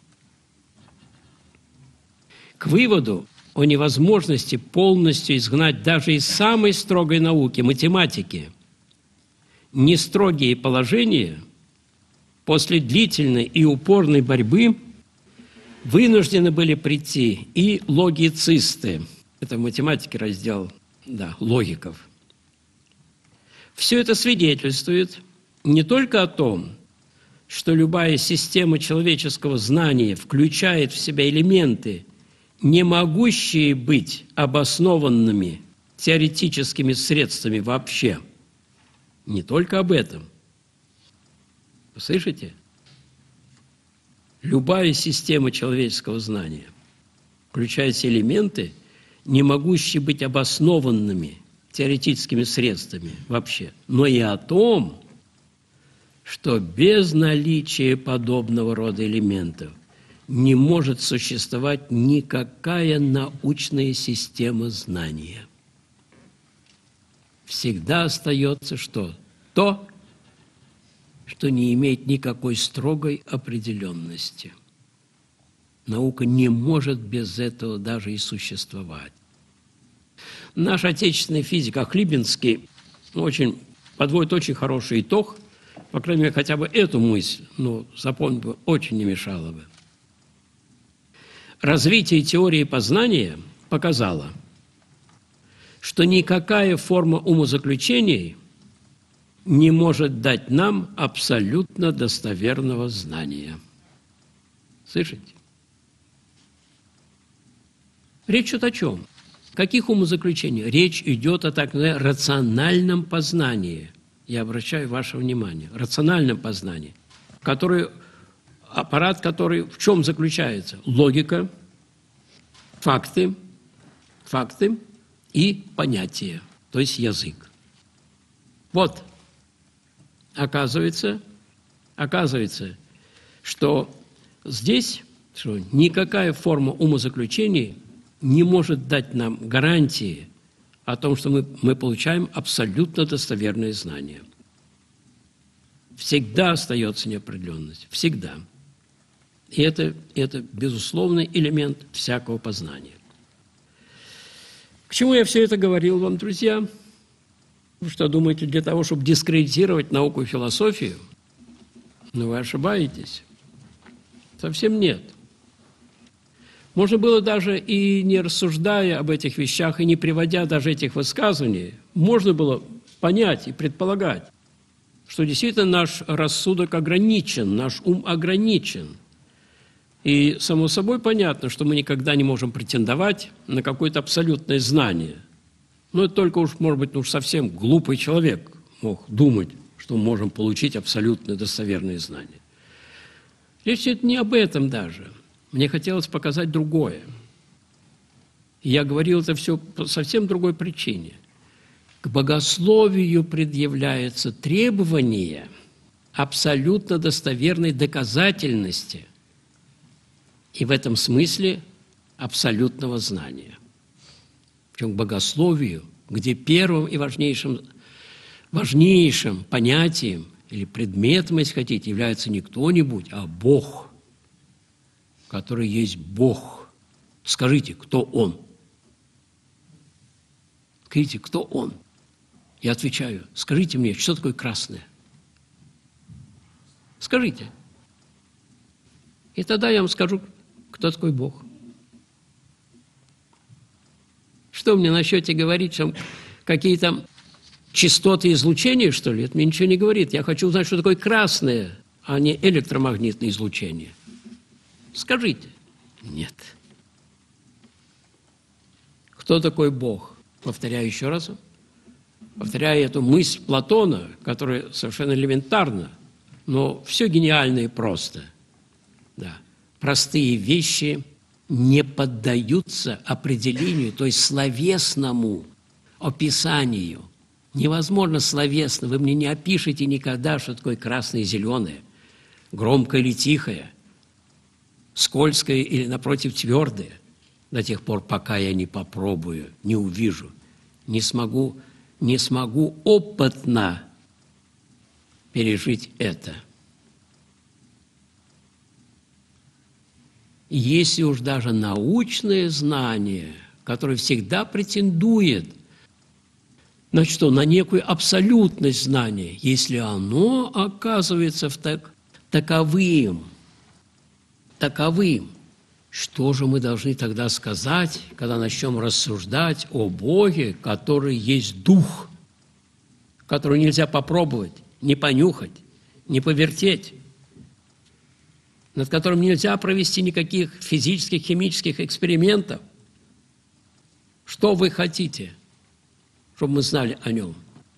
К выводу о невозможности полностью изгнать даже из самой строгой науки, математики, нестрогие положения после длительной и упорной борьбы вынуждены были прийти и логицисты. Это в математике раздел, да, логиков. Все это свидетельствует не только о том, что любая система человеческого знания включает в себя элементы, не могущие быть обоснованными теоретическими средствами вообще. Не только об этом. Вы слышите? Любая система человеческого знания включает в себя элементы, не могущие быть обоснованными теоретическими средствами вообще, но и о том, что без наличия подобного рода элементов не может существовать никакая научная система знания. Всегда остается что? То, что не имеет никакой строгой определенности. Наука не может без этого даже и существовать. Наш отечественный физик Охлибинский очень, подводит очень хороший итог, по крайней мере, хотя бы эту мысль, ну, запомнить бы, очень не мешало бы. Развитие теории познания показало, что никакая форма умозаключений не может дать нам абсолютно достоверного знания. Слышите? Речь идет о чем? Каких умозаключениях? Речь идет о так называемом рациональном познании. Я обращаю ваше внимание. Рациональном познании, который... Аппарат, который в чем заключается? Логика, факты, факты и понятия, то есть язык. Вот, оказывается, оказывается, что здесь что никакая форма умозаключений не может дать нам гарантии о том, что мы, мы получаем абсолютно достоверные знания. Всегда остается неопределенность, всегда. И это, это безусловный элемент всякого познания. К чему я все это говорил вам, друзья? Вы что думаете, для того, чтобы дискредитировать науку и философию? Но вы ошибаетесь. Совсем нет. Можно было даже и не рассуждая об этих вещах, и не приводя даже этих высказываний, можно было понять и предполагать, что действительно наш рассудок ограничен, наш ум ограничен. И, само собой, понятно, что мы никогда не можем претендовать на какое-то абсолютное знание. Но это только уж, может быть, ну, уж совсем глупый человек мог думать, что мы можем получить абсолютно достоверные знания. Речь идет не об этом даже. Мне хотелось показать другое. И я говорил это все по совсем другой причине. К богословию предъявляется требование абсолютно достоверной доказательности и в этом смысле абсолютного знания. Причем к богословию, где первым и важнейшим, важнейшим понятием или предметом, если хотите, является не кто-нибудь, а Бог, который есть Бог. Скажите, кто Он? Скажите, кто Он? Я отвечаю, скажите мне, что такое красное? Скажите. И тогда я вам скажу, кто такой Бог. Что мне насчете говорить, что какие-то частоты излучения, что ли? Это мне ничего не говорит. Я хочу узнать, что такое красное, а не электромагнитное излучение. Скажите. Нет. Кто такой Бог? Повторяю еще раз. Повторяю эту мысль Платона, которая совершенно элементарна, но все гениально и просто. Да. Простые вещи не поддаются определению, то есть словесному описанию. Невозможно словесно. Вы мне не опишете никогда, что такое красное и зеленое, громкое или тихое, скользкое или, напротив, твердое, до тех пор, пока я не попробую, не увижу, не смогу, не смогу опытно пережить это. Если уж даже научное знание, которое всегда претендует на что? На некую абсолютность знания, если оно оказывается в так, таковым, таковым, что же мы должны тогда сказать, когда начнем рассуждать о Боге, который есть Дух, который нельзя попробовать, не понюхать, не повертеть, над которым нельзя провести никаких физических, химических экспериментов? Что вы хотите, чтобы мы знали о нем?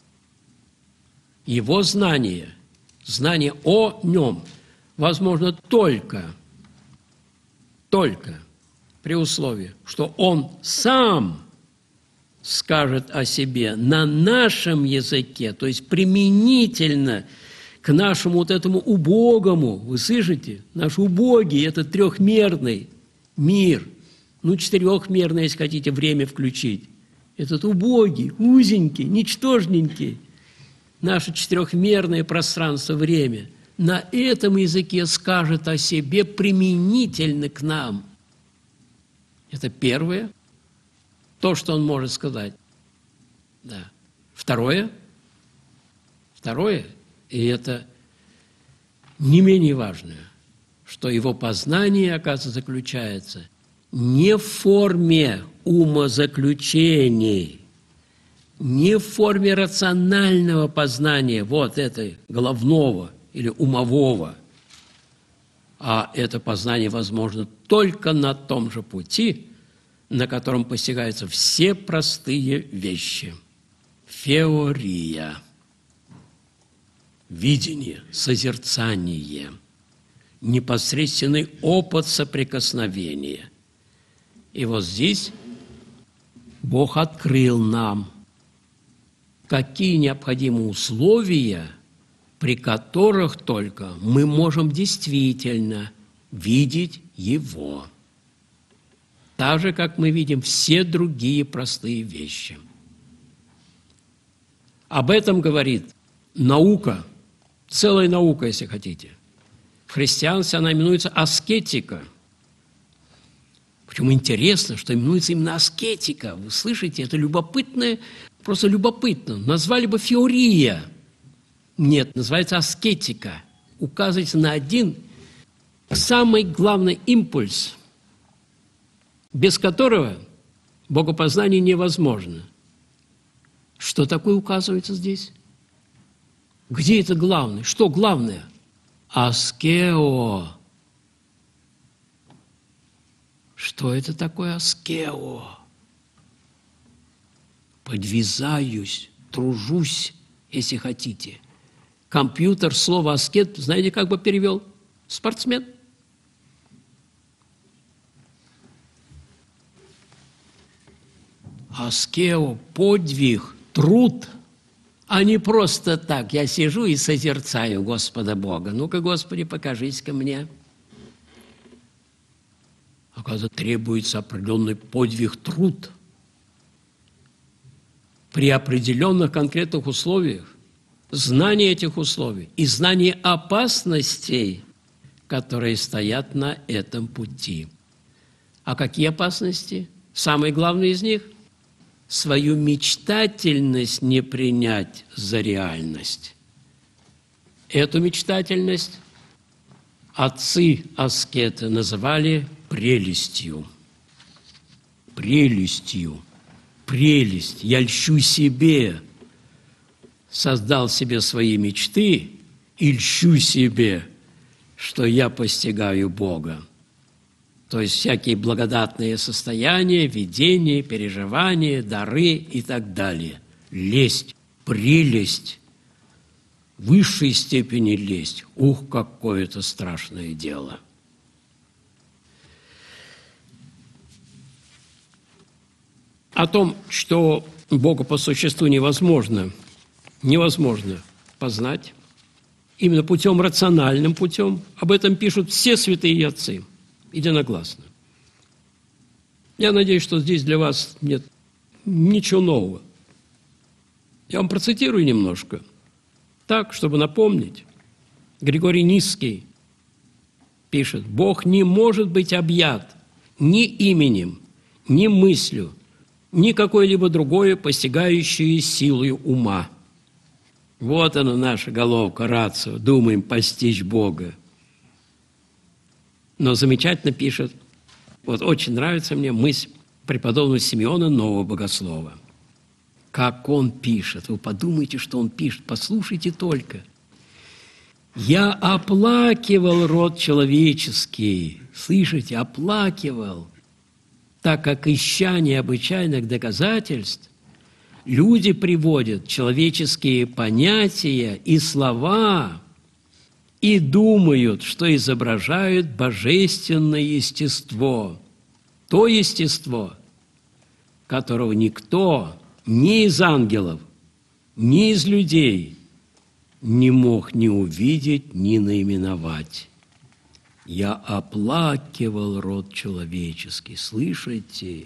Его знание, знание о нем возможно только, только при условии, что он сам скажет о себе на нашем языке, то есть применительно к нашему вот этому убогому, вы слышите, наш убогий, этот трехмерный мир, ну, четырехмерный, если хотите, время включить, этот убогий, узенький, ничтожненький, наше четырехмерное пространство-время, на этом языке скажет о себе применительно к нам. Это первое, то, что он может сказать. Да. Второе, второе, и это не менее важное, что его познание, оказывается, заключается не в форме умозаключений, не в форме рационального познания, вот это головного или умового, а это познание возможно только на том же пути, на котором постигаются все простые вещи. Феория. Видение, созерцание, непосредственный опыт соприкосновения. И вот здесь Бог открыл нам, какие необходимы условия, при которых только мы можем действительно видеть Его. Так же, как мы видим все другие простые вещи. Об этом говорит наука, целая наука, если хотите. В христианстве она именуется аскетика. Причем интересно, что именуется именно аскетика. Вы слышите, это любопытное, просто любопытно. Назвали бы феория. Нет, называется аскетика. Указывается на один самый главный импульс, без которого богопознание невозможно. Что такое указывается здесь? Где это главное? Что главное? Аскео. Что это такое аскео? Подвязаюсь, тружусь, если хотите. Компьютер слово аскет, знаете, как бы перевел? Спортсмен. Аскео – подвиг, труд, а не просто так. Я сижу и созерцаю Господа Бога. Ну-ка, Господи, покажись ко мне. Оказывается, требуется определенный подвиг, труд при определенных конкретных условиях, знание этих условий и знание опасностей, которые стоят на этом пути. А какие опасности? Самое главное из них – свою мечтательность не принять за реальность. Эту мечтательность отцы-аскеты называли прелестью. Прелестью. Прелесть. Я льщу себе. Создал себе свои мечты и льщу себе, что я постигаю Бога. То есть всякие благодатные состояния, видения, переживания, дары и так далее. Лесть, прелесть, в высшей степени лесть. Ух, какое это страшное дело! О том, что Бога по существу невозможно, невозможно познать, именно путем, рациональным путем, об этом пишут все святые отцы. Единогласно. Я надеюсь, что здесь для вас нет ничего нового. Я вам процитирую немножко, так, чтобы напомнить. Григорий Нисский пишет: «Бог не может быть объят ни именем, ни мыслью, ни какой-либо другой постигающей силой ума». Вот она, наша головка, рацио, думаем постичь Бога. Но замечательно пишет, вот очень нравится мне мысль преподобного Симеона Нового Богослова. Как он пишет, вы подумайте, что он пишет, послушайте только. «Я оплакивал род человеческий». Слышите, оплакивал, так как, ища необычайных доказательств, люди приводят человеческие понятия и слова и думают, что изображают божественное естество, то естество, которого никто ни из ангелов, ни из людей не мог ни увидеть, ни наименовать. «Я оплакивал род человеческий». Слышите?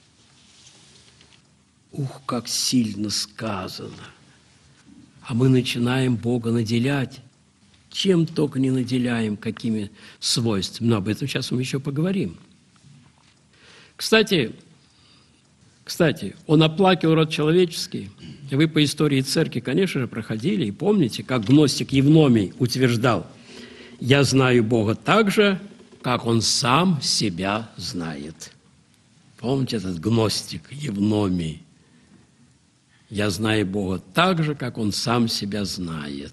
Ух, как сильно сказано! А мы начинаем Бога наделять. Чем только не наделяем, какими свойствами. Но об этом сейчас мы еще поговорим. Кстати, кстати, он оплакивал род человеческий. И вы по истории церкви, конечно же, проходили и помните, как гностик Евномий утверждал: «Я знаю Бога так же, как Он сам себя знает». Помните этот гностик Евномий? «Я знаю Бога так же, как Он сам себя знает».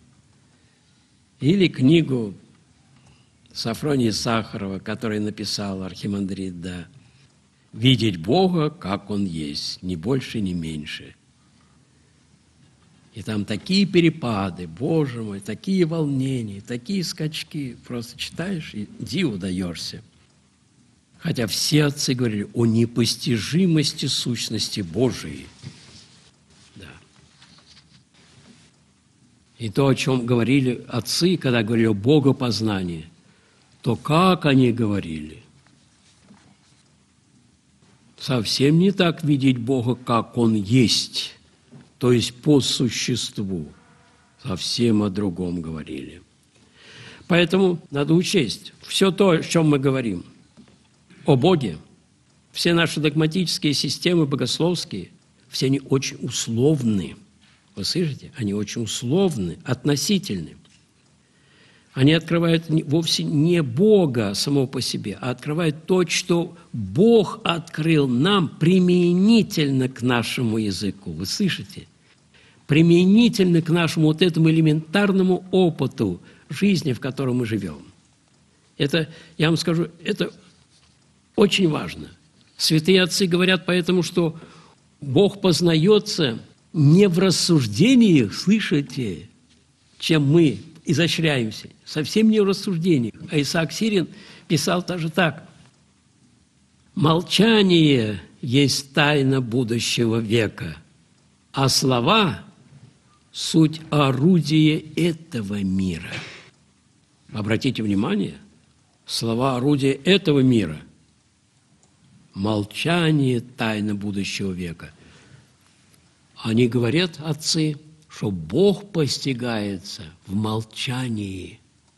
Или книгу Сафрония Сахарова, который написал архимандрит, да, «Видеть Бога, как Он есть, ни больше, ни меньше». И там такие перепады, Боже мой, такие волнения, такие скачки. Просто читаешь и диву даешься. Хотя все отцы говорили о непостижимости сущности Божией. Да. И то, о чем говорили отцы, когда говорили о богопознании, то как они говорили? Совсем не так видеть Бога, как Он есть, то есть по существу. Совсем о другом говорили. Поэтому надо учесть все то, о чем мы говорим, о Боге, все наши догматические системы богословские, все они очень условны. Вы слышите? Они очень условны, относительны. Они открывают вовсе не Бога самого по себе, а открывают то, что Бог открыл нам применительно к нашему языку. Вы слышите? Применительно к нашему вот этому элементарному опыту жизни, в котором мы живем. Это, я вам скажу, это очень важно. Святые отцы говорят поэтому, что Бог познается не в рассуждениях, слышите, чем мы изощряемся, совсем не в рассуждениях. А Исаак Сирин писал также так: «Молчание есть тайна будущего века, а слова – суть орудия этого мира. Обратите внимание, слова орудия этого мира – молчание – тайна будущего века. Они говорят, отцы, что Бог постигается в молчании.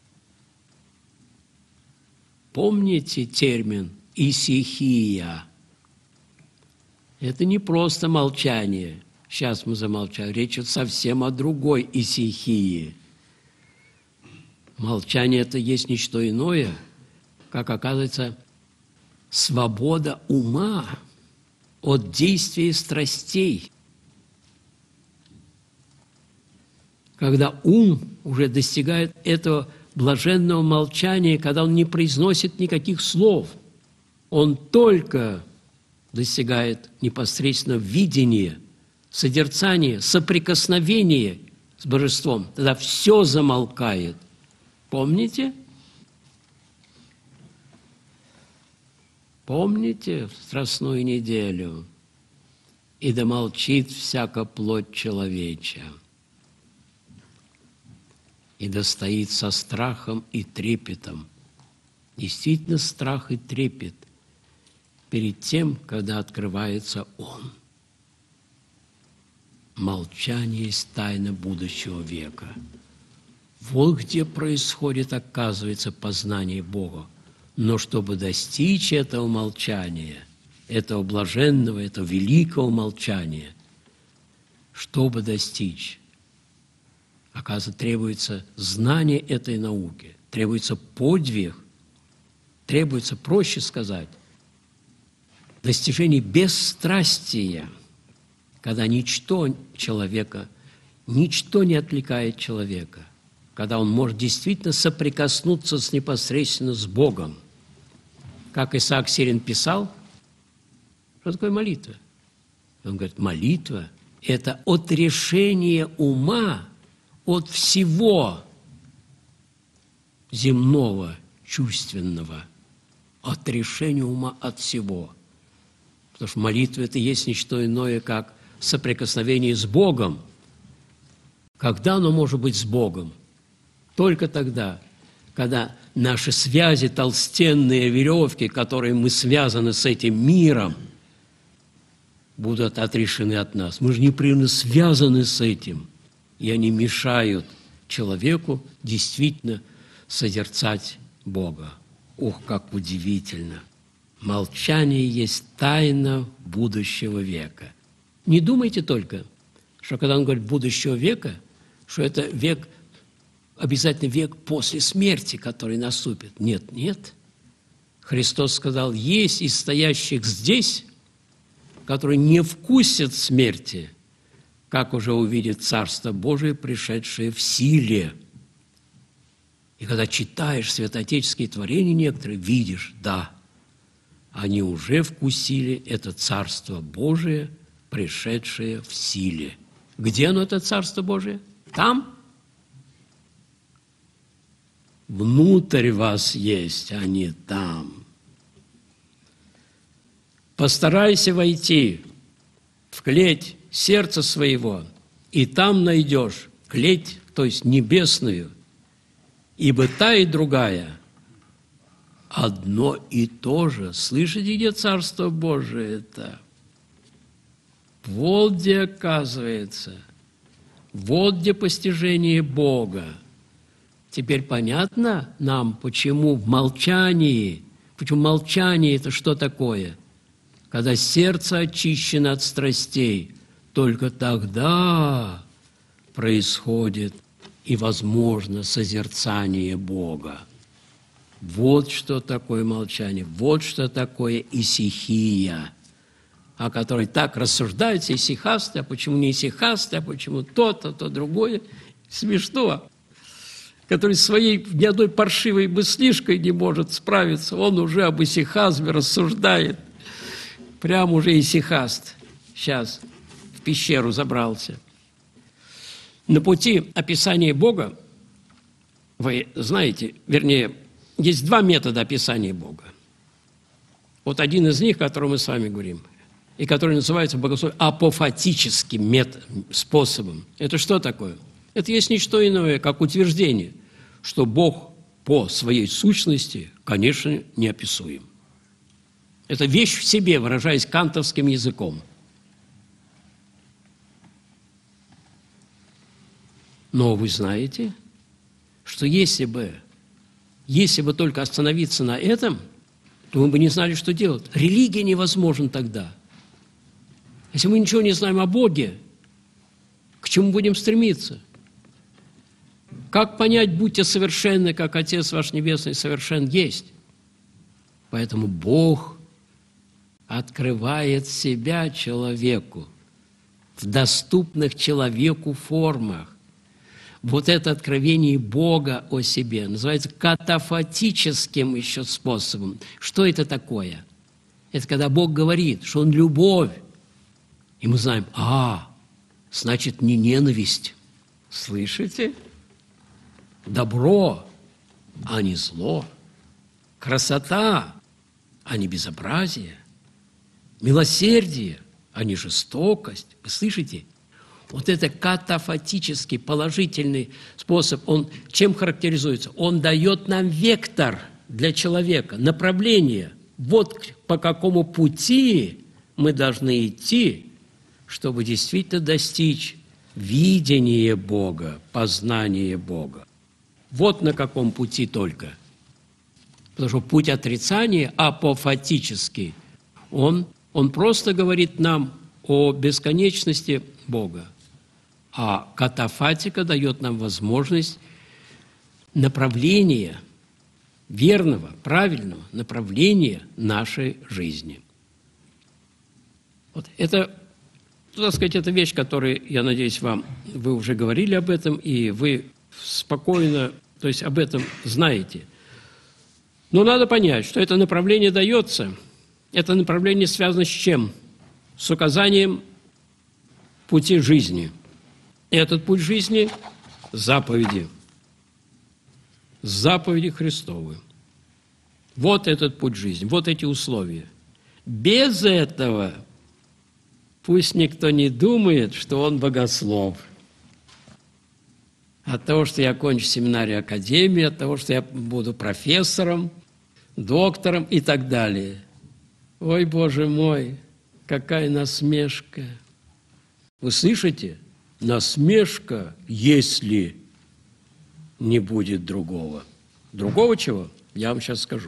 Помните термин «исихия»? Это не просто молчание. Сейчас мы замолчали. Речь идет совсем о другой исихии. Молчание – это есть не что иное, как, оказывается, свобода ума от действия страстей. Когда ум уже достигает этого блаженного молчания, когда он не произносит никаких слов, он только достигает непосредственно видения, созерцания, соприкосновения с Божеством. Тогда все замолкает. Помните? Помните в Страстную неделю? «И да молчит всяка плоть человечья, и да стоит со страхом и трепетом». Действительно, страх и трепет перед тем, когда открывается Он. Молчание есть тайна будущего века. Вот где происходит, оказывается, познание Бога. Но чтобы достичь этого молчания, этого блаженного, этого великого молчания, чтобы достичь, оказывается, требуется знание этой науки, требуется подвиг, требуется, проще сказать, достижение бесстрастия, когда ничто человека, ничто не отвлекает человека, когда он может действительно соприкоснуться с непосредственно с Богом. Как Исаак Сирин писал, что такое молитва? Он говорит, молитва – это отрешение ума от всего земного, чувственного, отрешение ума от всего. Потому что молитва – это есть не что иное, как соприкосновение с Богом. Когда оно может быть с Богом? Только тогда, когда наши связи, толстенные веревки, которые мы связаны с этим миром, будут отрешены от нас. Мы же непрерывно связаны с этим, и они мешают человеку действительно созерцать Бога. Ох, как удивительно! Молчание есть тайна будущего века. Не думайте только, что когда он говорит «будущего века», что это век, обязательно век после смерти, который наступит. Нет, нет. Христос сказал, есть из стоящих здесь, которые не вкусят смерти, как уже увидит Царство Божие, пришедшее в силе. И когда читаешь святоотеческие творения некоторые, видишь, да, они уже вкусили это Царство Божие, пришедшее в силе. Где оно, это Царство Божие? Там? Внутрь вас есть, а не там. Постарайся войти в клеть сердца своего, и там найдешь клеть, то есть небесную, ибо та и другая одно и то же. Слышите, где Царство Божие это? Вот где оказывается, вот где постижение Бога. Теперь понятно нам, почему в молчании, почему молчание – это что такое? Когда сердце очищено от страстей, только тогда происходит и возможно созерцание Бога. Вот что такое молчание, вот что такое исихия, о которой так рассуждаются исихасты, а почему не исихасты, а почему то-то, то другое. Смешно. Который своей ни одной паршивой мыслишкой не может справиться, он уже об исихазме рассуждает. Прям уже исихаст. Сейчас в пещеру забрался. На пути описания Бога, вы знаете, вернее, есть два метода описания Бога. Вот один из них, о котором мы с вами говорим. и который называется в богословии апофатическим методом, способом. Это что такое? Это есть не что иное, как утверждение, что Бог по своей сущности, конечно, неописуем. Это вещь в себе, выражаясь кантовским языком. Но вы знаете, что если бы, если бы только остановиться на этом, то мы бы не знали, что делать. Религия невозможна тогда. Если мы ничего не знаем о Боге, к чему будем стремиться? Как понять, будьте совершенны, как Отец ваш Небесный совершен есть? Поэтому Бог открывает себя человеку в доступных человеку формах. Вот это откровение Бога о себе называется катафатическим еще способом. Что это такое? Это когда Бог говорит, что Он любовь. И мы знаем, а, значит, не ненависть. Слышите? Добро, а не зло. Красота, а не безобразие. Милосердие, а не жестокость. Вы слышите? Вот это катафатический положительный способ, он чем характеризуется? Он дает нам вектор для человека, направление. Вот по какому пути мы должны идти, чтобы действительно достичь видения Бога, познания Бога. Вот на каком пути только. Потому что путь отрицания апофатический, он, он просто говорит нам о бесконечности Бога. А катафатика дает нам возможность направления, верного, правильного направления нашей жизни. Вот это, так сказать, это вещь, которую, я надеюсь, вам, вы уже говорили об этом, и вы спокойно, то есть об этом знаете. Но надо понять, что это направление дается, это направление связано с чем? С указанием пути жизни. Этот путь жизни – заповеди. Заповеди Христовы. Вот этот путь жизни, вот эти условия. Без этого пусть никто не думает, что он богослов. От того, что я окончу семинарию академии, от того, что я буду профессором, доктором и так далее. Ой, Боже мой, какая насмешка! Вы слышите? Насмешка, если не будет другого. Другого чего? Я вам сейчас скажу.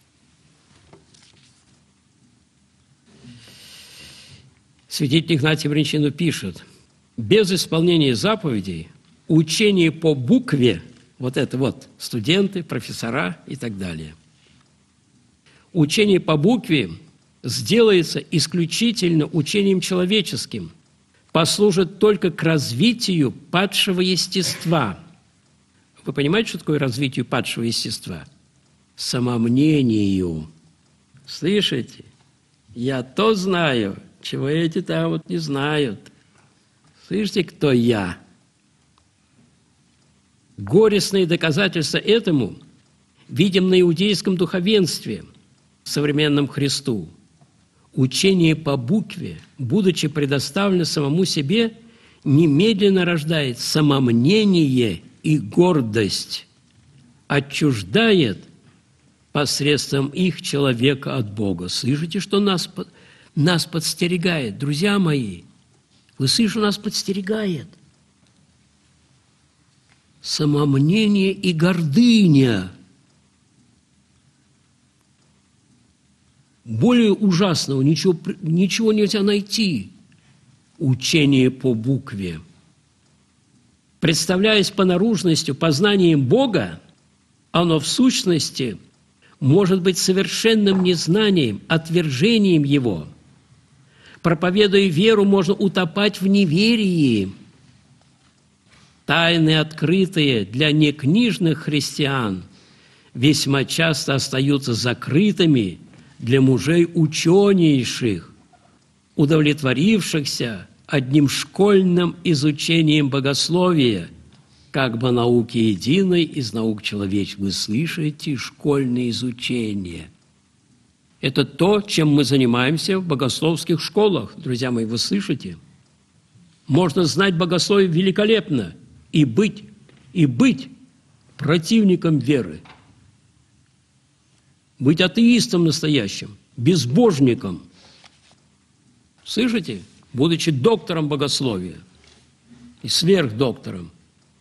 Святитель Игнатий Брянчанин пишет: без исполнения заповедей учение по букве, вот это вот, студенты, профессора и так далее, учение по букве сделается исключительно учением человеческим, послужит только к развитию падшего естества. Вы понимаете, что такое развитие падшего естества? Самомнению. Слышите? Я то знаю, чего эти там вот не знают. Слышите, кто я? Горестные доказательства этому видим на иудейском духовенстве, современном Христу. Учение по букве, будучи предоставлено самому себе, немедленно рождает самомнение и гордость, отчуждает посредством их человека от Бога. Слышите, что нас, нас подстерегает? Друзья мои, вы слышите, нас подстерегает? Самомнение и гордыня. Более ужасного ничего, ничего нельзя найти. Учение по букве. Представляясь по наружности познанием Бога, оно в сущности может быть совершенным незнанием, отвержением Его. Проповедуя веру, можно утопать в неверии. Тайны, открытые для некнижных христиан, весьма часто остаются закрытыми для мужей ученейших, удовлетворившихся одним школьным изучением богословия, как бы науки единой из наук человеческих. Вы слышите школьное изучение? Это то, чем мы занимаемся в богословских школах. Друзья мои, вы слышите? Можно знать богословие великолепно и быть, и быть противником веры. Быть атеистом настоящим, безбожником. Слышите? Будучи доктором богословия и сверхдоктором.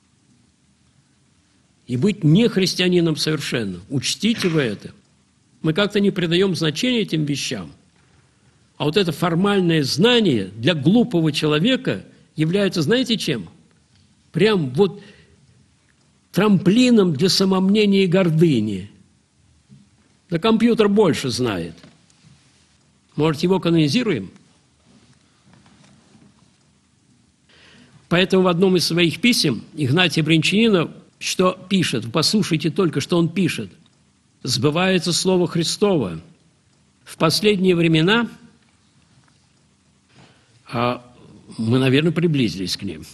И быть не христианином совершенно. Учтите вы это. Мы как-то не придаем значения этим вещам. А вот это формальное знание для глупого человека является, знаете, чем? Прям вот трамплином для самомнения и гордыни. Да компьютер больше знает. Может, его канонизируем? Поэтому в одном из своих писем Игнатий Брянчанинов что пишет? Послушайте только, что он пишет. Сбывается слово Христово. В последние времена, а мы, наверное, приблизились к ним,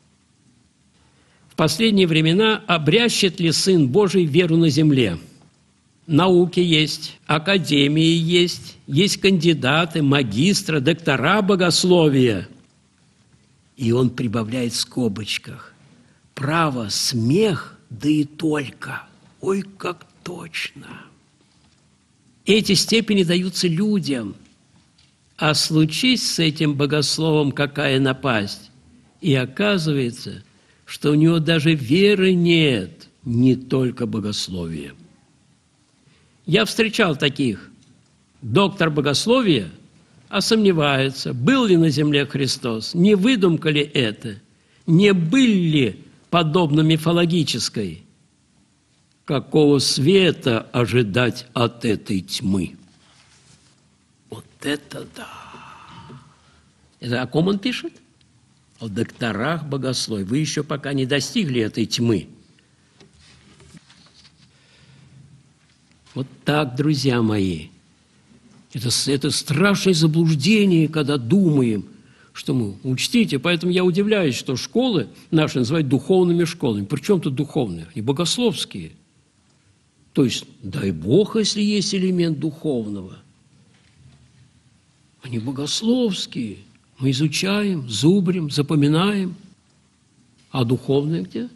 в последние времена обрящет ли Сын Божий веру на земле? Науки есть, академии есть, есть кандидаты, магистры, доктора богословия. И он прибавляет в скобочках. Право, смех, да и только. Ой, как точно. Эти степени даются людям. А случись с этим богословом какая напасть, и оказывается, что у него даже веры нет, не только богословия. Я встречал таких. Доктор богословия, а сомневается, был ли на земле Христос, не выдумка ли это, не был ли подобно мифологической. Какого света ожидать от этой тьмы? Вот это да! Это о ком он пишет? О докторах богословия. Вы еще пока не достигли этой тьмы. Вот так, друзья мои. Это, это страшное заблуждение, когда думаем, что мы, учтите, поэтому я удивляюсь, что школы наши называют духовными школами. Причем тут духовные? Они богословские. То есть, дай Бог, если есть элемент духовного. Они богословские. Мы изучаем, зубрим, запоминаем. А духовные где?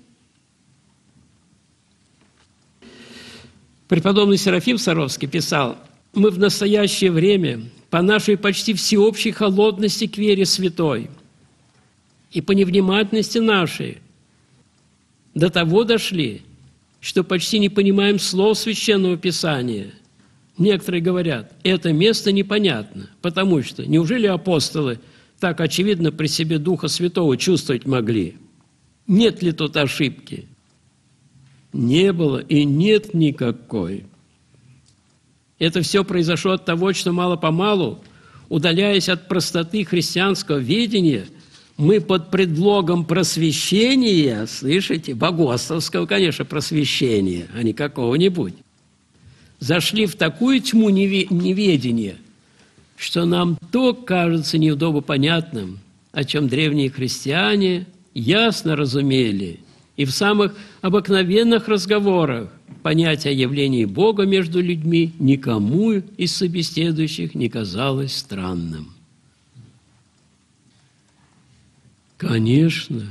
Преподобный Серафим Саровский писал: «Мы в настоящее время по нашей почти всеобщей холодности к вере святой и по невнимательности нашей до того дошли, что почти не понимаем слов Священного Писания. Некоторые говорят, это место непонятно, потому что неужели апостолы так очевидно при себе Духа Святого чувствовать могли? Нет ли тут ошибки? Не было и нет никакой. Это все произошло от того, что мало-помалу, удаляясь от простоты христианского ведения, мы под предлогом просвещения, слышите, богословского, конечно, просвещения, а не какого-нибудь, зашли в такую тьму неведения, что нам то кажется неудобно понятным, о чем древние христиане ясно разумели, и в самых обыкновенных разговорах понятие о явлении Бога между людьми никому из собеседующих не казалось странным. Конечно.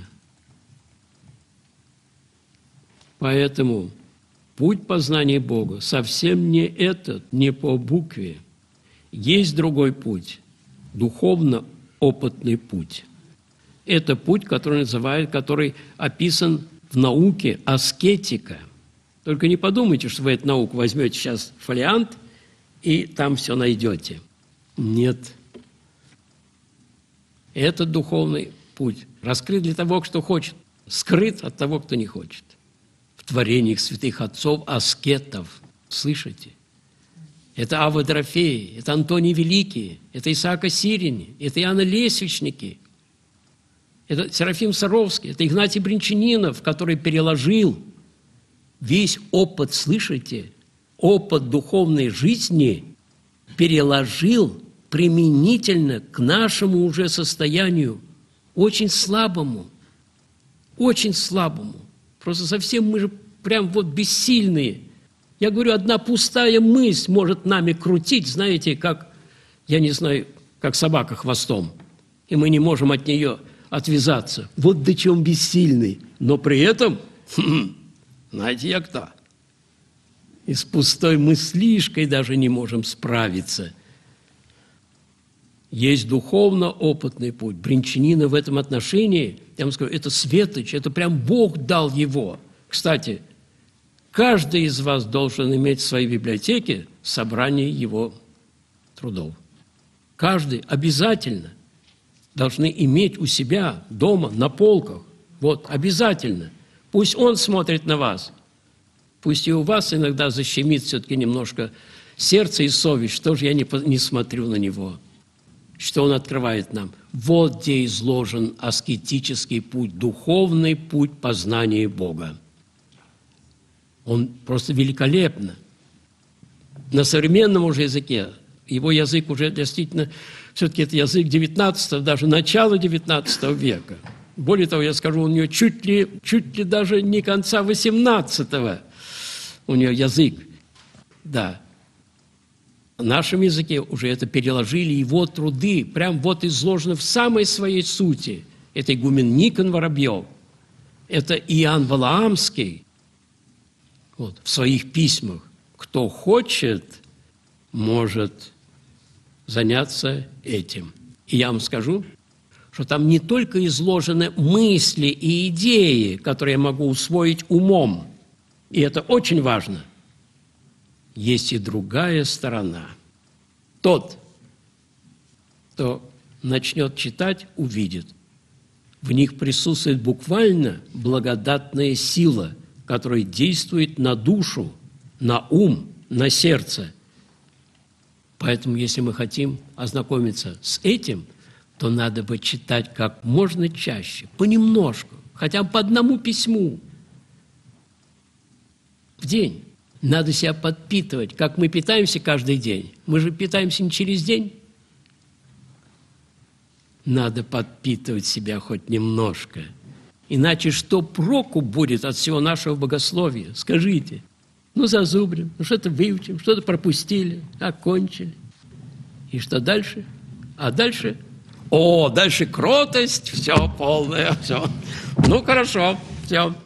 Поэтому путь познания Бога совсем не этот, не по букве. Есть другой путь, духовно-опытный путь. Это путь, который называют, который описан в науке аскетика. Только не подумайте, что вы эту науку возьмете сейчас фолиант и там все найдете. Нет. Это духовный путь. Раскрыт для того, кто хочет, скрыт от того, кто не хочет. В творениях святых отцов аскетов. Слышите? Это Авва Дорофей, это Антоний Великий, это Исаак Сирин, это Иоанн Лесвичники, это Серафим Саровский, это Игнатий Брянчанинов, который переложил весь опыт, слышите, опыт духовной жизни переложил применительно к нашему уже состоянию, очень слабому, очень слабому. Просто совсем мы же прям вот бессильные. Я говорю, одна пустая мысль может нами крутить, знаете, как, я не знаю, как собака хвостом. И мы не можем от нее отвязаться. Вот до чем бессильный. Но при этом, знаете, я кто? И с пустой мыслишкой даже не можем справиться. Есть духовно опытный путь. Бринчанина в этом отношении, я вам скажу, это светоч, это прям Бог дал его. Кстати, каждый из вас должен иметь в своей библиотеке собрание его трудов. Каждый обязательно должны иметь у себя дома, на полках. Вот, обязательно. Пусть он смотрит на вас. Пусть и у вас иногда защемит все-таки немножко сердце и совесть, что же я не, не смотрю на него. Что он открывает нам? Вот где изложен аскетический путь, духовный путь познания Бога. Он просто великолепно. На современном уже языке, его язык уже действительно, все-таки это язык девятнадцатого, даже начала девятнадцатого века. Более того, я скажу, у нее чуть ли, чуть ли даже не конца восемнадцатого у нее язык. Да. В нашем языке уже это переложили его труды, прям вот изложены в самой своей сути. Это игумен Никон Воробьев, это Иоанн Валаамский, вот, в своих письмах. Кто хочет, может заняться этим. И я вам скажу, что там не только изложены мысли и идеи, которые я могу усвоить умом, и это очень важно. Есть и другая сторона. Тот, кто начнет читать, увидит. В них присутствует буквально благодатная сила, которая действует на душу, на ум, на сердце. Поэтому, если мы хотим ознакомиться с этим, то надо бы читать как можно чаще, понемножку, хотя бы по одному письму в день. Надо себя подпитывать, как мы питаемся каждый день. Мы же питаемся не через день. Надо подпитывать себя хоть немножко. Иначе что проку будет от всего нашего богословия? Скажите. Ну, зазубрим, ну, что-то выучим, что-то пропустили, окончили. И что дальше? А дальше? О, дальше кротость, все полное, все. Ну, хорошо, все.